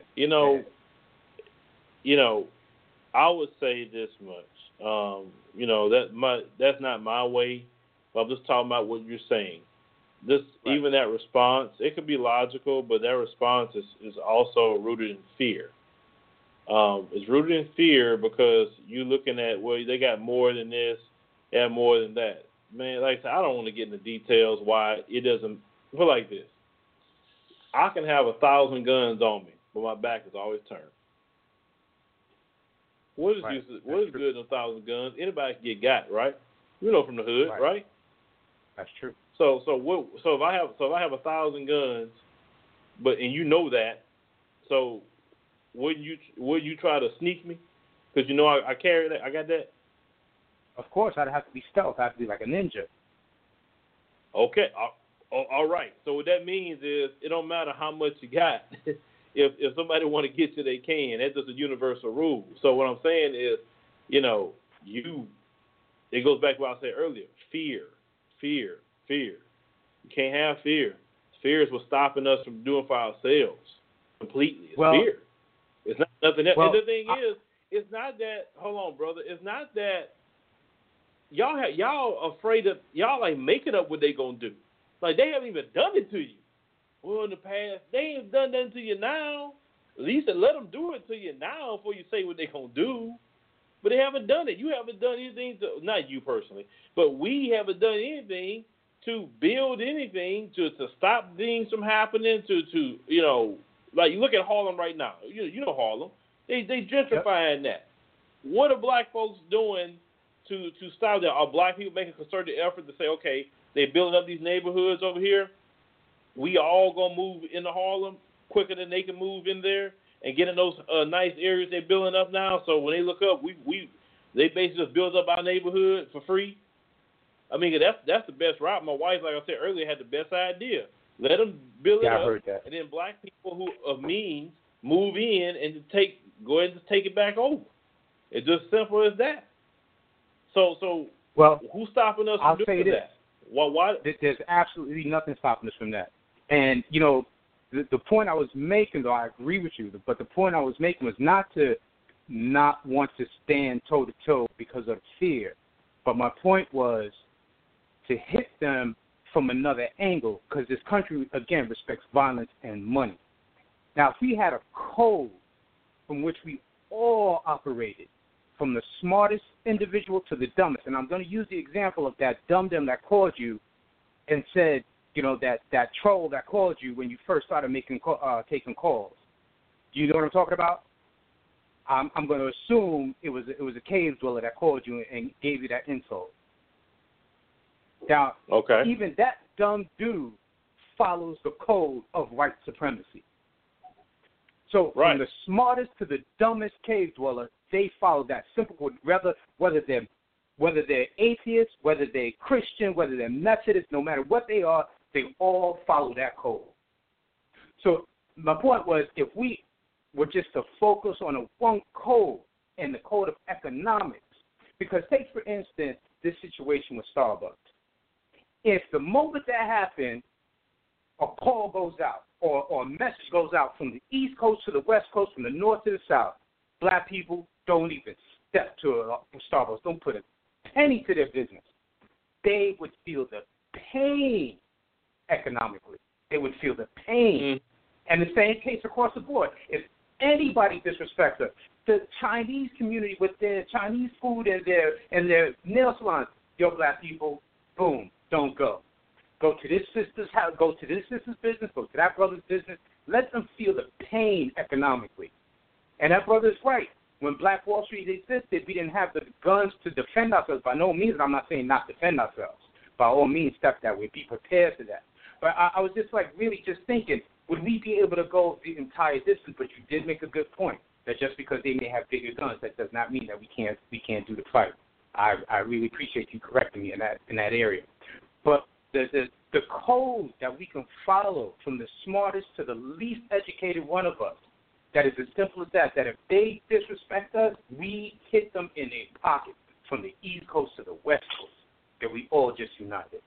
I would say this much. That's not my way, but I'm just talking about what you're saying. Even that response, it could be logical, but that response is also rooted in fear. It's rooted in fear because you're looking at, well, they got more than this, they have more than that. Man, like I said, I don't want to get into details why it doesn't. Put like this: I can have 1,000 guns on me, but my back is always turned. What is good in 1,000 guns? Anybody can get got, right? You know, from the hood, right? That's true. So if I have 1,000 guns, and you know that, so would you try to sneak me? Because you know I carry that. I got that. Of course, I'd have to be stealth. I'd have to be like a ninja. Okay. All right. So what that means is it don't matter how much you got. If somebody want to get you, they can. That's just a universal rule. So what I'm saying is, it goes back to what I said earlier. Fear. You can't have fear. Fear is what's stopping us from doing for ourselves completely. It's fear. It's not nothing else. And the thing is, it's not that. Hold on, brother. It's not that y'all afraid of y'all like making up what they gonna do. Like they haven't even done it to you. Well, in the past, they ain't done nothing to you now. At least let them do it to you now before you say what they gonna do. But they haven't done it. You haven't done anything to, not you personally, but we haven't done anything to build anything to stop things from happening. Like you look at Harlem right now. You know Harlem. They gentrifying that. What are black folks doing to stop that? Are black people making a concerted effort to say, okay, they building up these neighborhoods over here? We all gonna move into Harlem quicker than they can move in there and get in those nice areas they're building up now. So when they look up, they basically just build up our neighborhood for free. I mean, that's the best route. My wife, like I said earlier, had the best idea. Let them build it up, I heard that. And then black people who of means move in and go ahead and just take it back over. It's just simple as that. So who's stopping us from doing that? Why? There's absolutely nothing stopping us from that. And, the point I was making, though, I agree with you, but the point I was making was not to not want to stand toe-to-toe because of fear. But my point was to hit them from another angle because this country, again, respects violence and money. Now, if we had a code from which we all operated, from the smartest individual to the dumbest, and I'm going to use the example of that dum-dum that called you and said, that troll that called you when you first started taking calls. Do you know what I'm talking about? I'm going to assume it was a cave dweller that called you and gave you that insult. Now, even that dumb dude follows the code of white supremacy. So from the smartest to the dumbest cave dweller, they follow that simple code, whether they're atheists, whether they're Christian, whether they're Methodist, no matter what they are, they all follow that code. So my point was, if we were just to focus on a one code and the code of economics, because take, for instance, this situation with Starbucks. If the moment that happened, a call goes out or a message goes out from the East Coast to the West Coast, from the North to the South, black people don't even step to a Starbucks, don't put a penny to their business. They would feel the pain economically. They would feel the pain. And the same case across the board. If anybody disrespects us, the Chinese community with their Chinese food and their nail salons, yo, black people, boom, don't go. Go to this sister's house, go to this sister's business, go to that brother's business. Let them feel the pain economically. And that brother's right. When Black Wall Street existed, we didn't have the guns to defend ourselves. By no means, I'm not saying not defend ourselves. By all means, step that way. Be prepared for that. But I was just really just thinking, would we be able to go the entire distance? But you did make a good point that just because they may have bigger guns, that does not mean that we can't do the fight. I really appreciate you correcting me in that area. But the code that we can follow from the smartest to the least educated one of us, that is as simple as that if they disrespect us, we hit them in a pocket from the East Coast to the West Coast, that we all just united.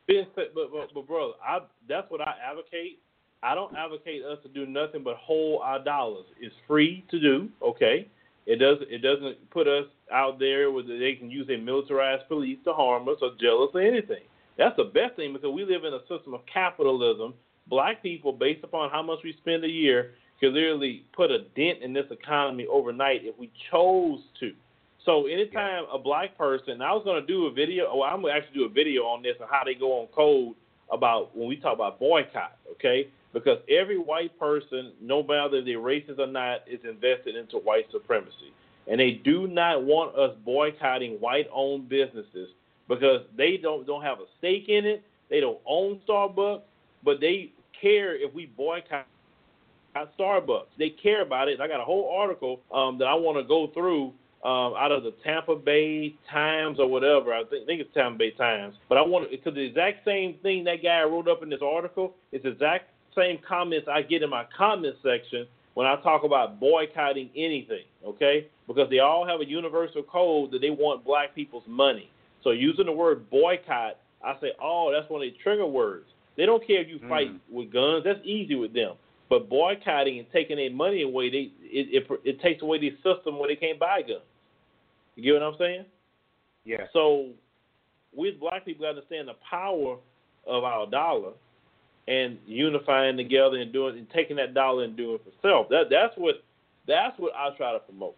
But brother, that's what I advocate. I don't advocate us to do nothing but hold our dollars. It's free to do, okay? It doesn't put us out there where they can use a militarized police to harm us or jail us or anything. That's the best thing because we live in a system of capitalism. Black people, based upon how much we spend a year, can literally put a dent in this economy overnight if we chose to. So anytime a black person, I was going to do a video, I'm going to actually do a video on this and how they go on code about when we talk about boycott, okay? Because every white person, no matter if they're racist or not, is invested into white supremacy. and they do not want us boycotting white-owned businesses because they don't have a stake in it. They don't own Starbucks, but they care if we boycott Starbucks. They care about it. I got a whole article that I want to go through out of the Tampa Bay Times or whatever. I think it's Tampa Bay Times. But I want to, because the exact same thing that guy wrote up in this article is the exact same comments I get in my comment section when I talk about boycotting anything, okay? Because they all have a universal code that they want black people's money. So using the word boycott, I say, oh, that's one of the trigger words. They don't care if you fight with guns. That's easy with them. But boycotting and taking their money away, it takes away the system where they can't buy guns. You get what I'm saying? Yeah. So we as black people understand the power of our dollar and unifying together and doing and taking that dollar and doing it for self. That's what I try to promote.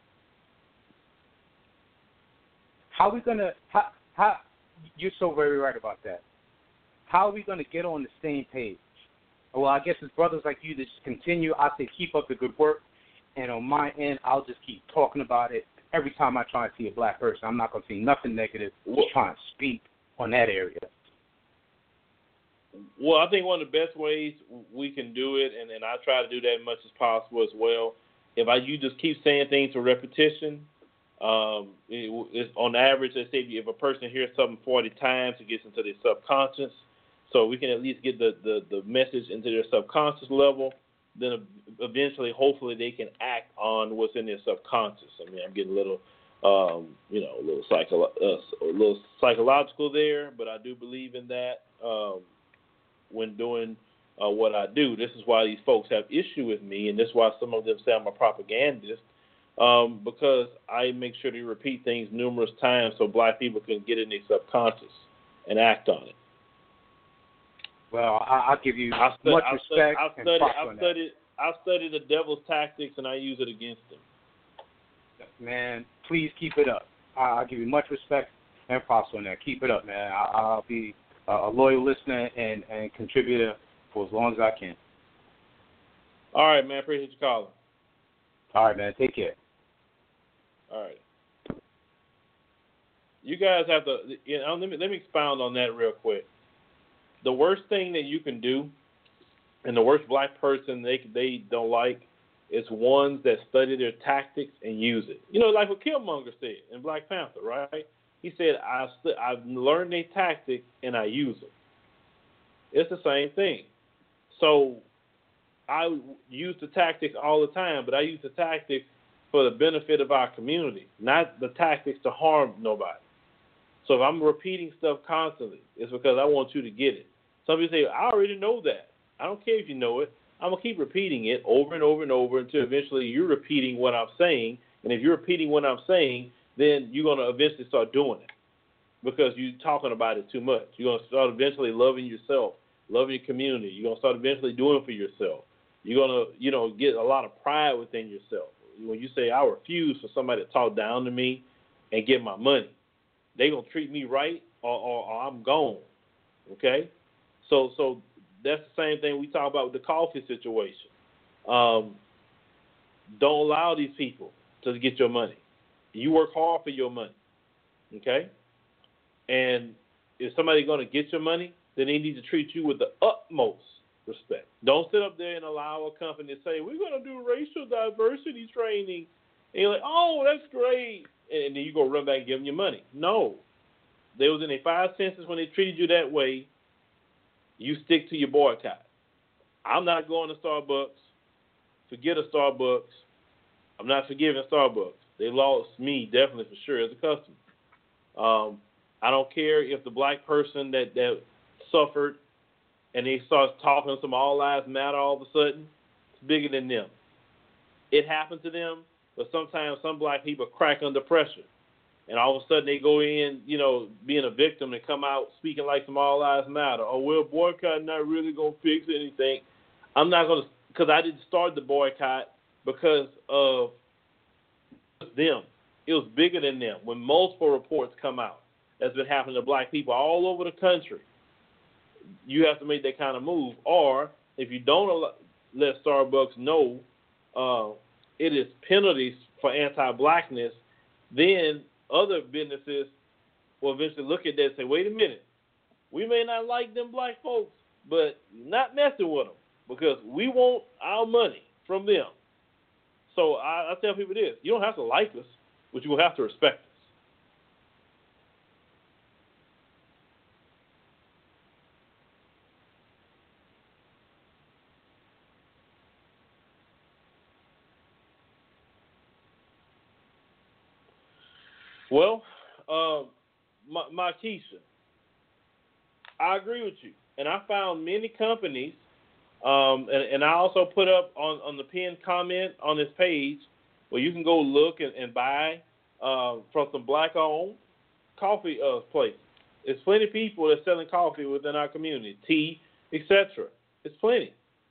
How are we gonna? How you're so very right about that. How are we gonna get on the same page? Well, I guess it's brothers like you that just continue. I say keep up the good work, and on my end, I'll just keep talking about it. Every time I try to see a black person, I'm not going to see nothing negative. Just trying to speak on that area. Well, I think one of the best ways we can do it, and I try to do that as much as possible as well, you just keep saying things for repetition. It's on average, let's say if a person hears something 40 times, it gets into their subconscious. So we can at least get the message into their subconscious level. Then eventually, hopefully, they can act on what's in their subconscious. I mean, I'm getting a little, a little psychological there, but I do believe in that when doing what I do. This is why these folks have issue with me, and this is why some of them say I'm a propagandist, because I make sure to repeat things numerous times so black people can get in their subconscious and act on it. Well, I'll give you much respect. I've studied the devil's tactics, and I use it against him. Man, please keep it up. I'll give you much respect and props on that. Keep it up, man. I'll be a loyal listener and contributor for as long as I can. All right, man. Appreciate you calling. All right, man. Take care. All right. You guys have to. Let me expound on that real quick. The worst thing that you can do, and the worst black person they don't like, is ones that study their tactics and use it. You know, like what Killmonger said in Black Panther, right? He said, I've learned a tactic and I use it. It's the same thing. So I use the tactics all the time, but I use the tactics for the benefit of our community, not the tactics to harm nobody. So if I'm repeating stuff constantly, it's because I want you to get it. Some people say, I already know that. I don't care if you know it. I'm going to keep repeating it over and over and over until eventually you're repeating what I'm saying. And if you're repeating what I'm saying, then you're going to eventually start doing it because you're talking about it too much. You're going to start eventually loving yourself, loving your community. You're going to start eventually doing for yourself. You're going to, get a lot of pride within yourself. When you say, I refuse for somebody to talk down to me and get my money, they're going to treat me right or I'm gone, okay? So that's the same thing we talk about with the coffee situation. Don't allow these people to get your money. You work hard for your money, okay? And if somebody's going to get your money, then they need to treat you with the utmost respect. Don't sit up there and allow a company to say, we're going to do racial diversity training. And you're like, oh, that's great. And then you go run back and give them your money. No. They was in their 5 senses when they treated you that way. You stick to your boycott. I'm not going to Starbucks. Forget a Starbucks. I'm not forgiving Starbucks. They lost me definitely for sure as a customer. I don't care if the black person that suffered and they start talking some all lives matter all of a sudden, it's bigger than them. It happened to them, but sometimes some black people crack under pressure. And all of a sudden they go in, being a victim and come out speaking like some all lives matter. Oh, well, boycott not really going to fix anything. I'm not going to, because I didn't start the boycott because of them. It was bigger than them. When multiple reports come out that's been happening to black people all over the country, you have to make that kind of move. Or if you don't let Starbucks know, it is penalties for anti-blackness, then other businesses will eventually look at that and say, wait a minute, we may not like them black folks, but not messing with them because we want our money from them. So I tell people this, you don't have to like us, but you will have to respect us. Well, Keisha, I agree with you. And I found many companies, and I also put up on the pinned comment on this page where you can go look and buy from some black-owned coffee places. There's plenty of people that's selling coffee within our community, tea, etc. It's plenty.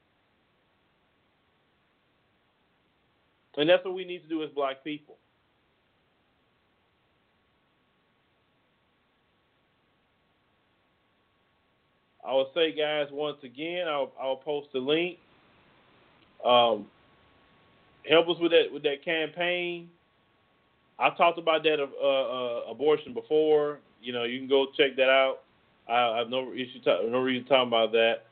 And that's what we need to do as black people. I will say, guys, once again, I'll post the link. Help us with that campaign. I talked about that abortion before. You know, you can go check that out. I have no reason talking about that.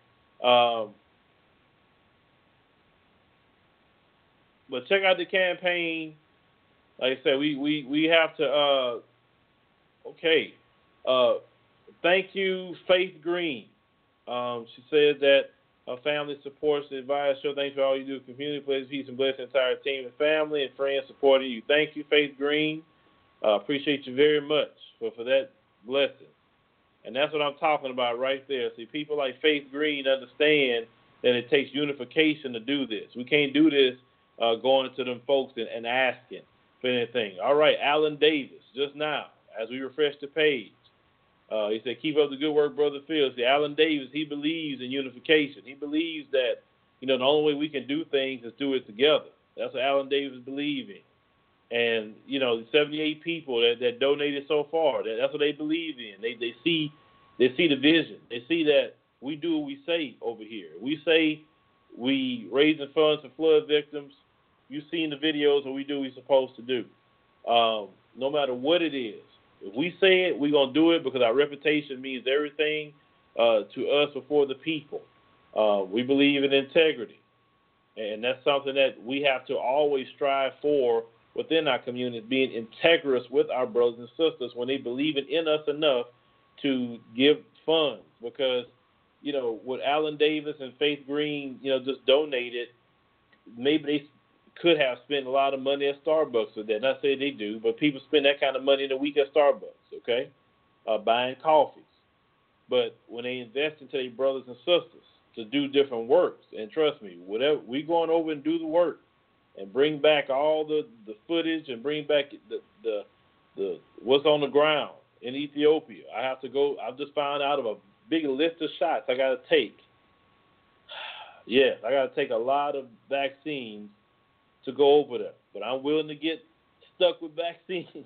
But check out the campaign. Like I said, we have to. Thank you, Faith Green. She said that her family supports the advice show. Thanks for all you do. Community plays peace and bless the entire team and family and friends supporting you. Thank you, Faith Green. Appreciate you very much for that blessing. And that's what I'm talking about right there. See, people like Faith Green understand that it takes unification to do this. We can't do this going to them folks and asking for anything. All right, Alan Davis, just now, as we refresh the page. He said, keep up the good work, Brother Phil. See, Alan Davis, he believes in unification. He believes that, the only way we can do things is do it together. That's what Alan Davis believes in. And, the 78 people that donated so far, that's what they believe in. They see the vision. They see that we do what we say over here. We say we raising funds for flood victims. You've seen the videos what we do what we're supposed to do. No matter what it is. If we say it, we're going to do it because our reputation means everything to us before the people. We believe in integrity. And that's something that we have to always strive for within our community, being integrous with our brothers and sisters when they believe in us enough to give funds. Because, what Alan Davis and Faith Green, just donated, maybe they could have spent a lot of money at Starbucks with that. Not saying they do, but people spend that kind of money in a week at Starbucks, okay? Buying coffees. But when they invest into their brothers and sisters to do different works, and trust me, whatever we going over and do the work and bring back all the footage and bring back the what's on the ground in Ethiopia. I've just found out of a big list of shots I got to take. Yes, I got to take a lot of vaccines to go over there, but I'm willing to get stuck with vaccines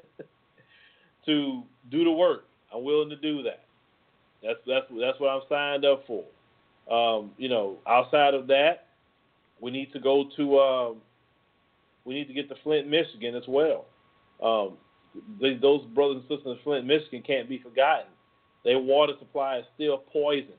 to do the work. I'm willing to do that. That's what I'm signed up for. Outside of that, we need to go to we need to get to Flint, Michigan as well. Those brothers and sisters in Flint, Michigan can't be forgotten. Their water supply is still poison.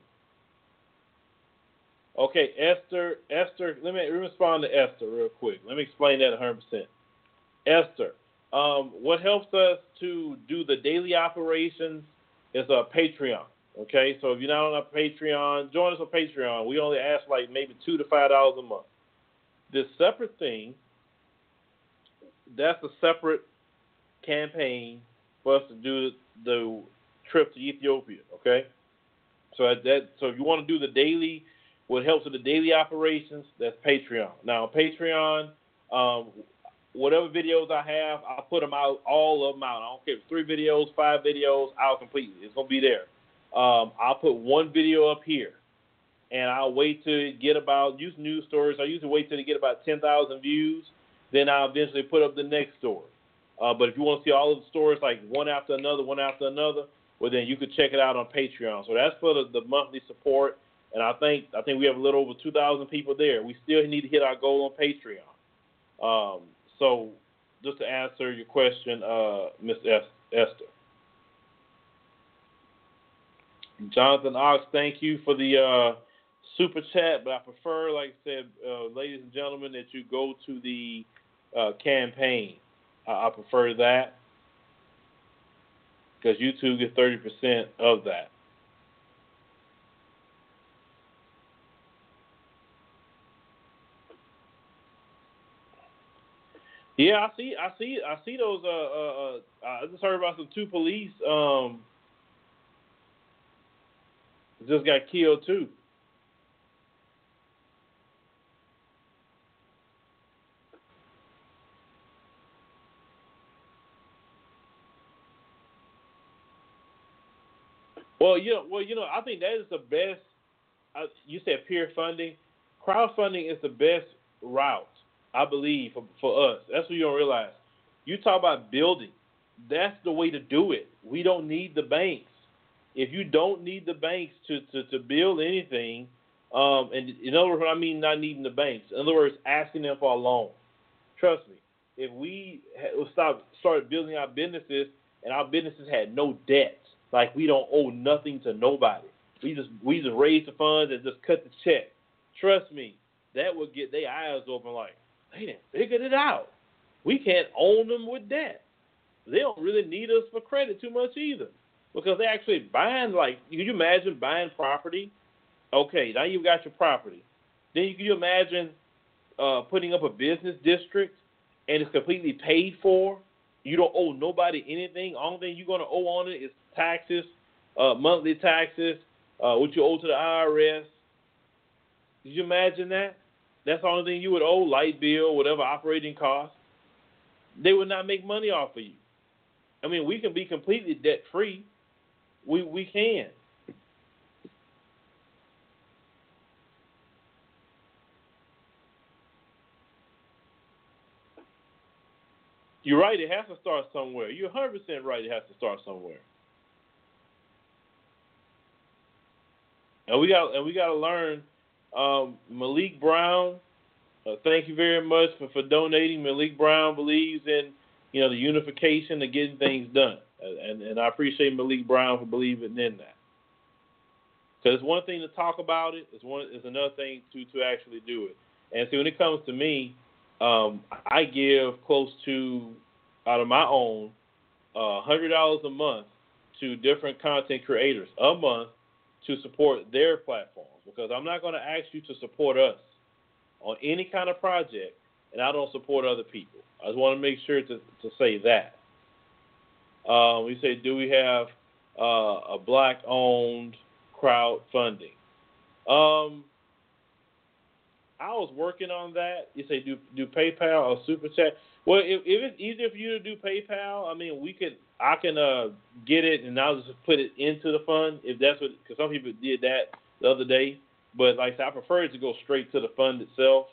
Okay, Esther, let me respond to Esther real quick. Let me explain that 100%. Esther, what helps us to do the daily operations is a Patreon, okay? So if you're not on our Patreon, join us on Patreon. We only ask like maybe $2 to $5 a month. This separate thing, that's a separate campaign for us to do the trip to Ethiopia, okay? So if you want to do the daily, what helps with the daily operations, that's Patreon. Now, Patreon, whatever videos I have, I'll put them out, all of them out. I don't care if 3 videos, 5 videos, I'll complete it. It's going to be there. I'll put one video up here, and I'll wait to get use news stories. I usually wait till they get about 10,000 views. Then I'll eventually put up the next story. But if you want to see all of the stories, like one after another, well, then you could check it out on Patreon. So that's for the monthly support. And I think we have a little over 2,000 people there. We still need to hit our goal on Patreon. So, just to answer your question, Miss Esther. Jonathan Ox, thank you for the super chat, but I prefer, like I said, ladies and gentlemen, that you go to the campaign. I prefer that because YouTube gets 30% of that. Yeah, I see those. I just heard about some 2 police just got killed too. Well, I think that is the best. You said peer funding, crowdfunding is the best route, I believe, for us. That's what you don't realize. You talk about building. That's the way to do it. We don't need the banks. If you don't need the banks to build anything, and in other words, what I mean not needing the banks, in other words, asking them for a loan. Trust me, if we started building our businesses and our businesses had no debt, like we don't owe nothing to nobody, we just raise the funds and just cut the check. Trust me, that would get their eyes open like, they didn't figure it out. We can't own them with debt. They don't really need us for credit too much either. Because they're actually buying, like, can you imagine buying property? Okay, now you've got your property. Then can you imagine putting up a business district and it's completely paid for? You don't owe nobody anything. Only thing you're going to owe on it is taxes, monthly taxes, what you owe to the IRS. Did you imagine that? That's the only thing you would owe, light bill, whatever operating costs. They would not make money off of you. I mean, we can be completely debt-free. We can. You're right. It has to start somewhere. You're 100% right. It has to start somewhere. And we got to learn. Malik Brown, thank you very much for donating. Malik Brown believes in the unification of getting things done. And I appreciate Malik Brown for believing in that. Because it's one thing to talk about it. It's another thing to actually do it. And see, when it comes to me, I give close to, out of my own, $100 a month to different content creators a month to support their platforms. Because I'm not going to ask you to support us on any kind of project, and I don't support other people. I just want to make sure to say that. We say, do we have a black-owned crowdfunding? I was working on that. You say do PayPal or Super Chat. Well, if it's easier for you to do PayPal, I mean, I can get it and I'll just put it into the fund if that's what. Because some people did that the other day, but like I said, I prefer it to go straight to the fund itself.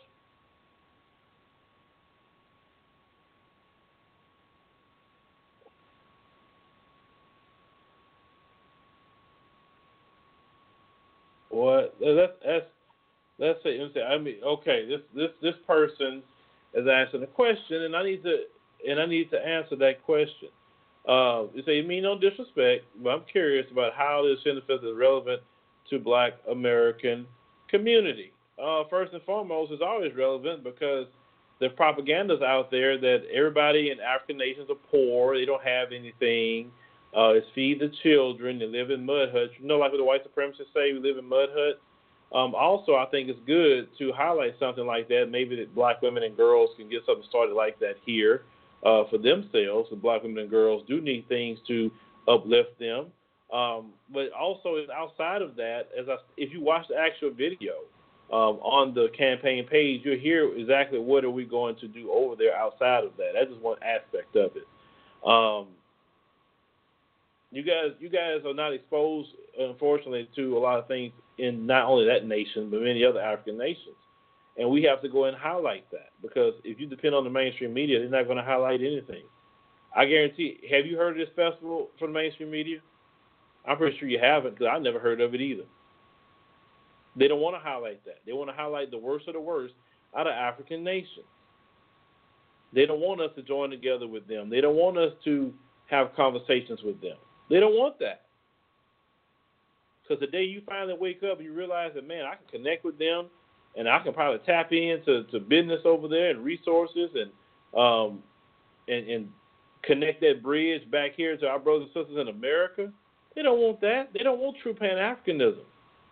What? Let's say. I mean, okay. This person is asking a question, and I need to answer that question. You say, you mean no disrespect, but I'm curious about how this benefit is relevant to Black American community. First and foremost, it's always relevant because the propaganda's out there that everybody in African nations are poor, they don't have anything. It's feed the children, they live in mud huts. Like what the white supremacists say, we live in mud huts. Also, I think it's good to highlight something like that. Maybe that Black women and girls can get something started like that here for themselves. The Black women and girls do need things to uplift them. But also, outside of that, if you watch the actual video on the campaign page, you'll hear exactly what are we going to do over there outside of that. That's just one aspect of it. You guys are not exposed, unfortunately, to a lot of things in not only that nation, but many other African nations. And we have to go and highlight that because if you depend on the mainstream media, they're not going to highlight anything. I guarantee, have you heard of this festival from the mainstream media? I'm pretty sure you haven't because I never heard of it either. They don't want to highlight that. They want to highlight the worst of the worst out of African nations. They don't want us to join together with them. They don't want us to have conversations with them. They don't want that. Because the day you finally wake up, you realize that, man, I can connect with them, and I can probably tap into business over there and resources and connect that bridge back here to our brothers and sisters in America. They don't want that. They don't want true Pan-Africanism.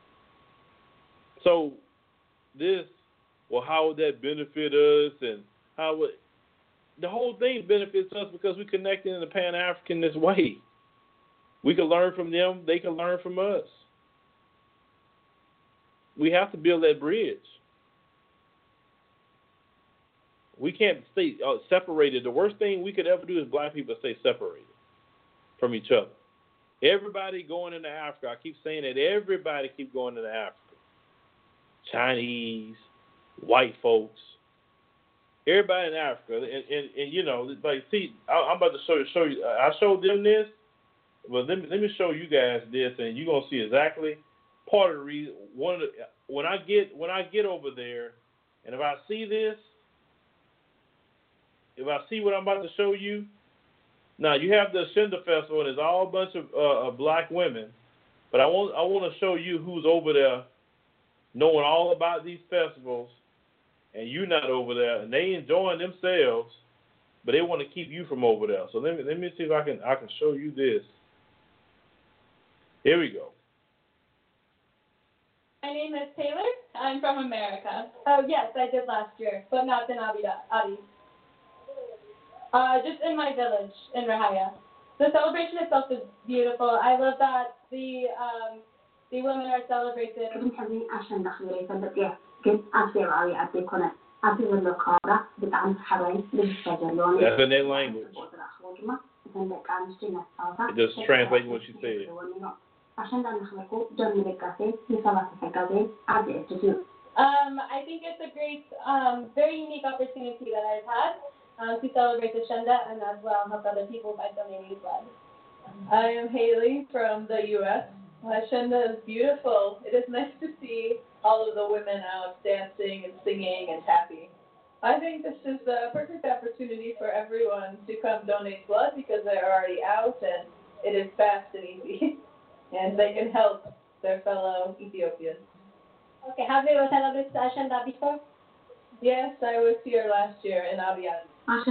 So this, well, how would that benefit us, and how would the whole thing benefits us because we connected in the Pan-Africanist way. We can learn from them. They can learn from us. We have to build that bridge. We can't stay separated. The worst thing we could ever do is black people stay separated from each other. Everybody going into Africa. I keep saying that. Everybody keep going into Africa. Chinese, white folks, everybody in Africa, and you know, like, see, I'm about to show you. I showed them this, but let me show you guys this, and you're gonna see exactly part of the reason. When I get over there, and if I see this, if I see what I'm about to show you, now you have the Shenda Festival, and it's all a bunch of black women, but I want to show you who's over there, knowing all about these festivals. And you're not over there, and they enjoying themselves, but they want to keep you from over there. So let me see if I can show you this. Here we go. My name is Taylor. I'm from America. Oh yes, I did last year, but not in Addis. Just in my village in Rahaya. The celebration itself is beautiful. I love that the women are celebrated. That's in their language. It just translates what she said. I think it's a great, very unique opportunity that I've had to celebrate the Shenda and as well help other people by donating blood. I am Haley from the U.S. Shenda is beautiful. It is nice to see all of the women out dancing and singing and happy. I think this is the perfect opportunity for everyone to come donate blood because they're already out and it is fast and easy. And they can help their fellow Ethiopians. Okay, have you ever celebrated Shenda before? Yes, I was here last year in Abiyan.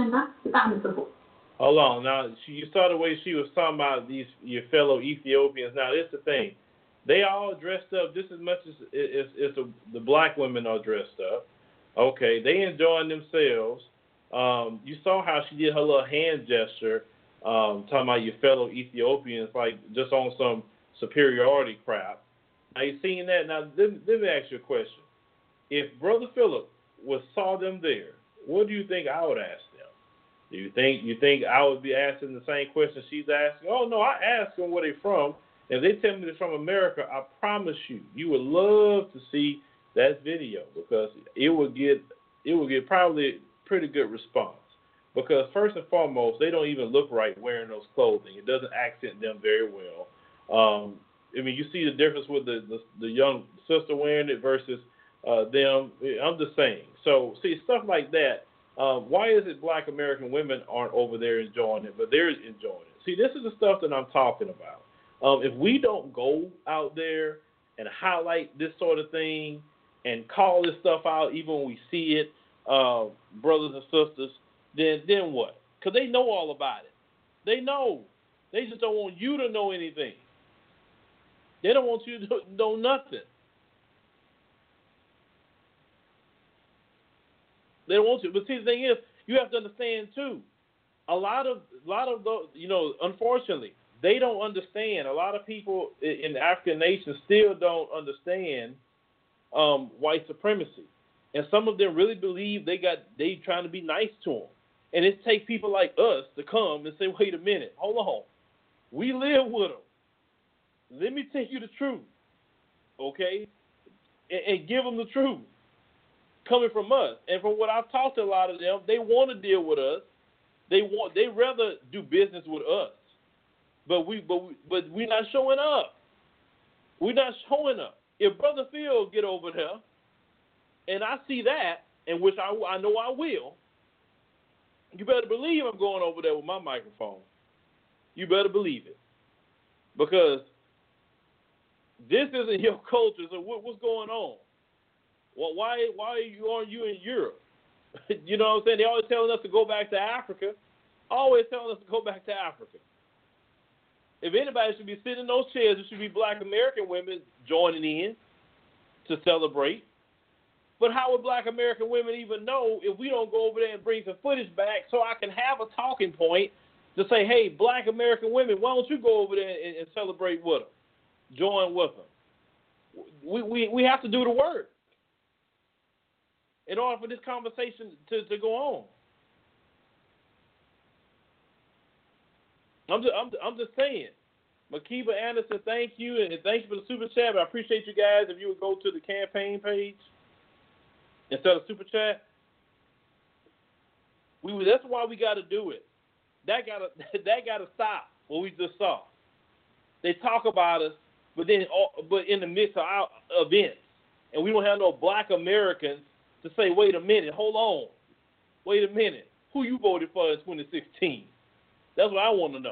Hold on. Now, you saw the way she was talking about your fellow Ethiopians. Now, this is the thing. They all dressed up just as much as the black women are dressed up. Okay, they enjoying themselves. You saw how she did her little hand gesture, talking about your fellow Ethiopians, like just on some superiority crap. Now, you seen that? Now, let me ask you a question. If Brother Philip saw them there, what do you think I would ask them? Do you think I would be asking the same question she's asking? Oh, no, I ask them where they're from. If they tell me they're from America, I promise you would love to see that video because it would get probably a pretty good response. Because first and foremost, they don't even look right wearing those clothing. It doesn't accent them very well. I mean, you see the difference with the young sister wearing it versus them. I'm just saying. So, see, stuff like that. Why is it black American women aren't over there enjoying it, but they're enjoying it? See, this is the stuff that I'm talking about. If we don't go out there and highlight this sort of thing and call this stuff out even when we see it, brothers and sisters, then what? Because they know all about it. They know. They just don't want you to know anything. They don't want you to know nothing. They don't want you. But see, the thing is, you have to understand too. A lot of those, unfortunately, they don't understand. A lot of people in the African nations still don't understand white supremacy, and some of them really believe they trying to be nice to them. And it takes people like us to come and say, "Wait a minute, hold on, we live with them. Let me tell you the truth, okay?" And give them the truth coming from us. And from what I've talked to a lot of them, they want to deal with us. They rather do business with us. But we're not showing up. We're not showing up. If Brother Phil get over there, and I see that, and which I know I will, You better believe I'm going over there with my microphone. You better believe it. Because this isn't your culture, so what's going on? Well, why aren't you in Europe? You know what I'm saying? They're always telling us to go back to Africa. Always telling us to go back to Africa. If anybody should be sitting in those chairs, it should be Black American women joining in to celebrate. But how would Black American women even know if we don't go over there and bring some footage back so I can have a talking point to say, hey, Black American women, why don't you go over there and celebrate with them? Join with them. We have to do the work in order for this conversation to go on. I'm just saying. Makiba Anderson, thank you, and thank you for the super chat. But I appreciate you guys if you would go to the campaign page instead of super chat. That's why we got to do it. That gotta stop. What we just saw. They talk about us, but in the midst of our events, and we don't have no Black Americans to say, wait a minute, hold on, wait a minute, who you voted for in 2016? That's what I want to know.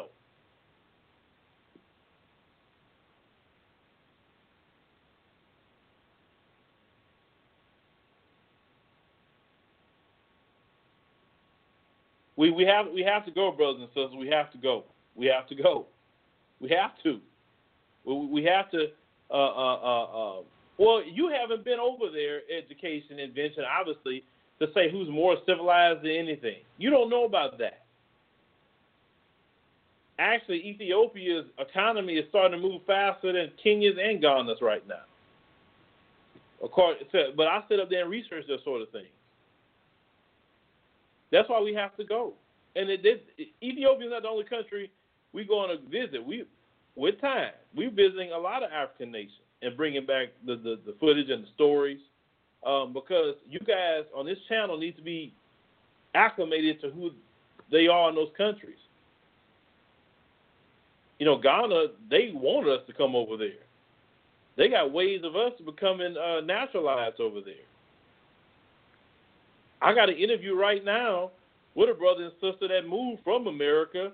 We have to go, brothers and sisters. We have to go. We have to go. We have to. We have to. Well, you haven't been over there, education, invention, obviously, to say who's more civilized than anything. You don't know about that. Actually, Ethiopia's economy is starting to move faster than Kenya's and Ghana's right now. But I sit up there and research this sort of thing. That's why we have to go. And Ethiopia is not the only country we're going to visit. With time, we're visiting a lot of African nations and bringing back the footage and the stories because you guys on this channel need to be acclimated to who they are in those countries. You know, Ghana, they want us to come over there. They got ways of us becoming naturalized over there. I got an interview right now with a brother and sister that moved from America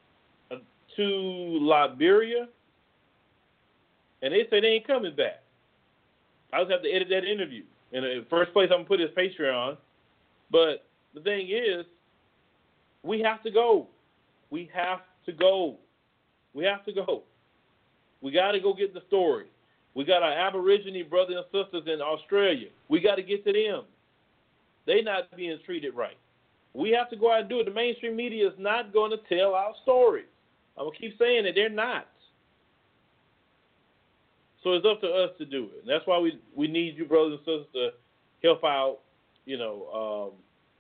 to Liberia, and they say they ain't coming back. I just have to edit that interview. And the first place I'm going to put is Patreon. But the thing is, we have to go. We have to go. We have to go. We got to go get the story. We got our Aborigine brothers and sisters in Australia. We got to get to them. They're not being treated right. We have to go out and do it. The mainstream media is not going to tell our stories. I'm going to keep saying that they're not. So it's up to us to do it. And that's why we need you, brothers and sisters, to help out, you know,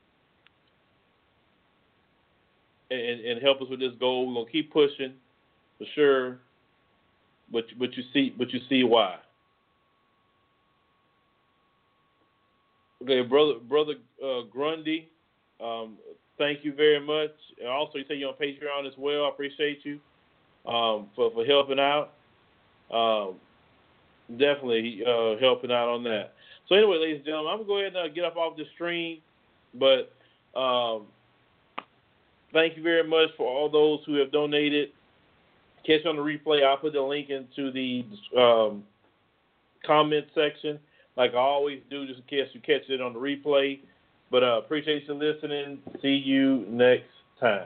and help us with this goal. We're going to keep pushing for sure. But you see why. Okay, brother Grundy, thank you very much. And also, you say you're on Patreon as well. I appreciate you for helping out. Definitely helping out on that. So anyway, ladies and gentlemen, I'm going to go ahead and get up off the stream. But thank you very much for all those who have donated. Catch on the replay. I'll put the link into the comment section, like I always do, just in case you catch it on the replay. But appreciate you listening. See you next time.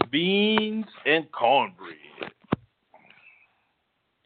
beans and cornbread.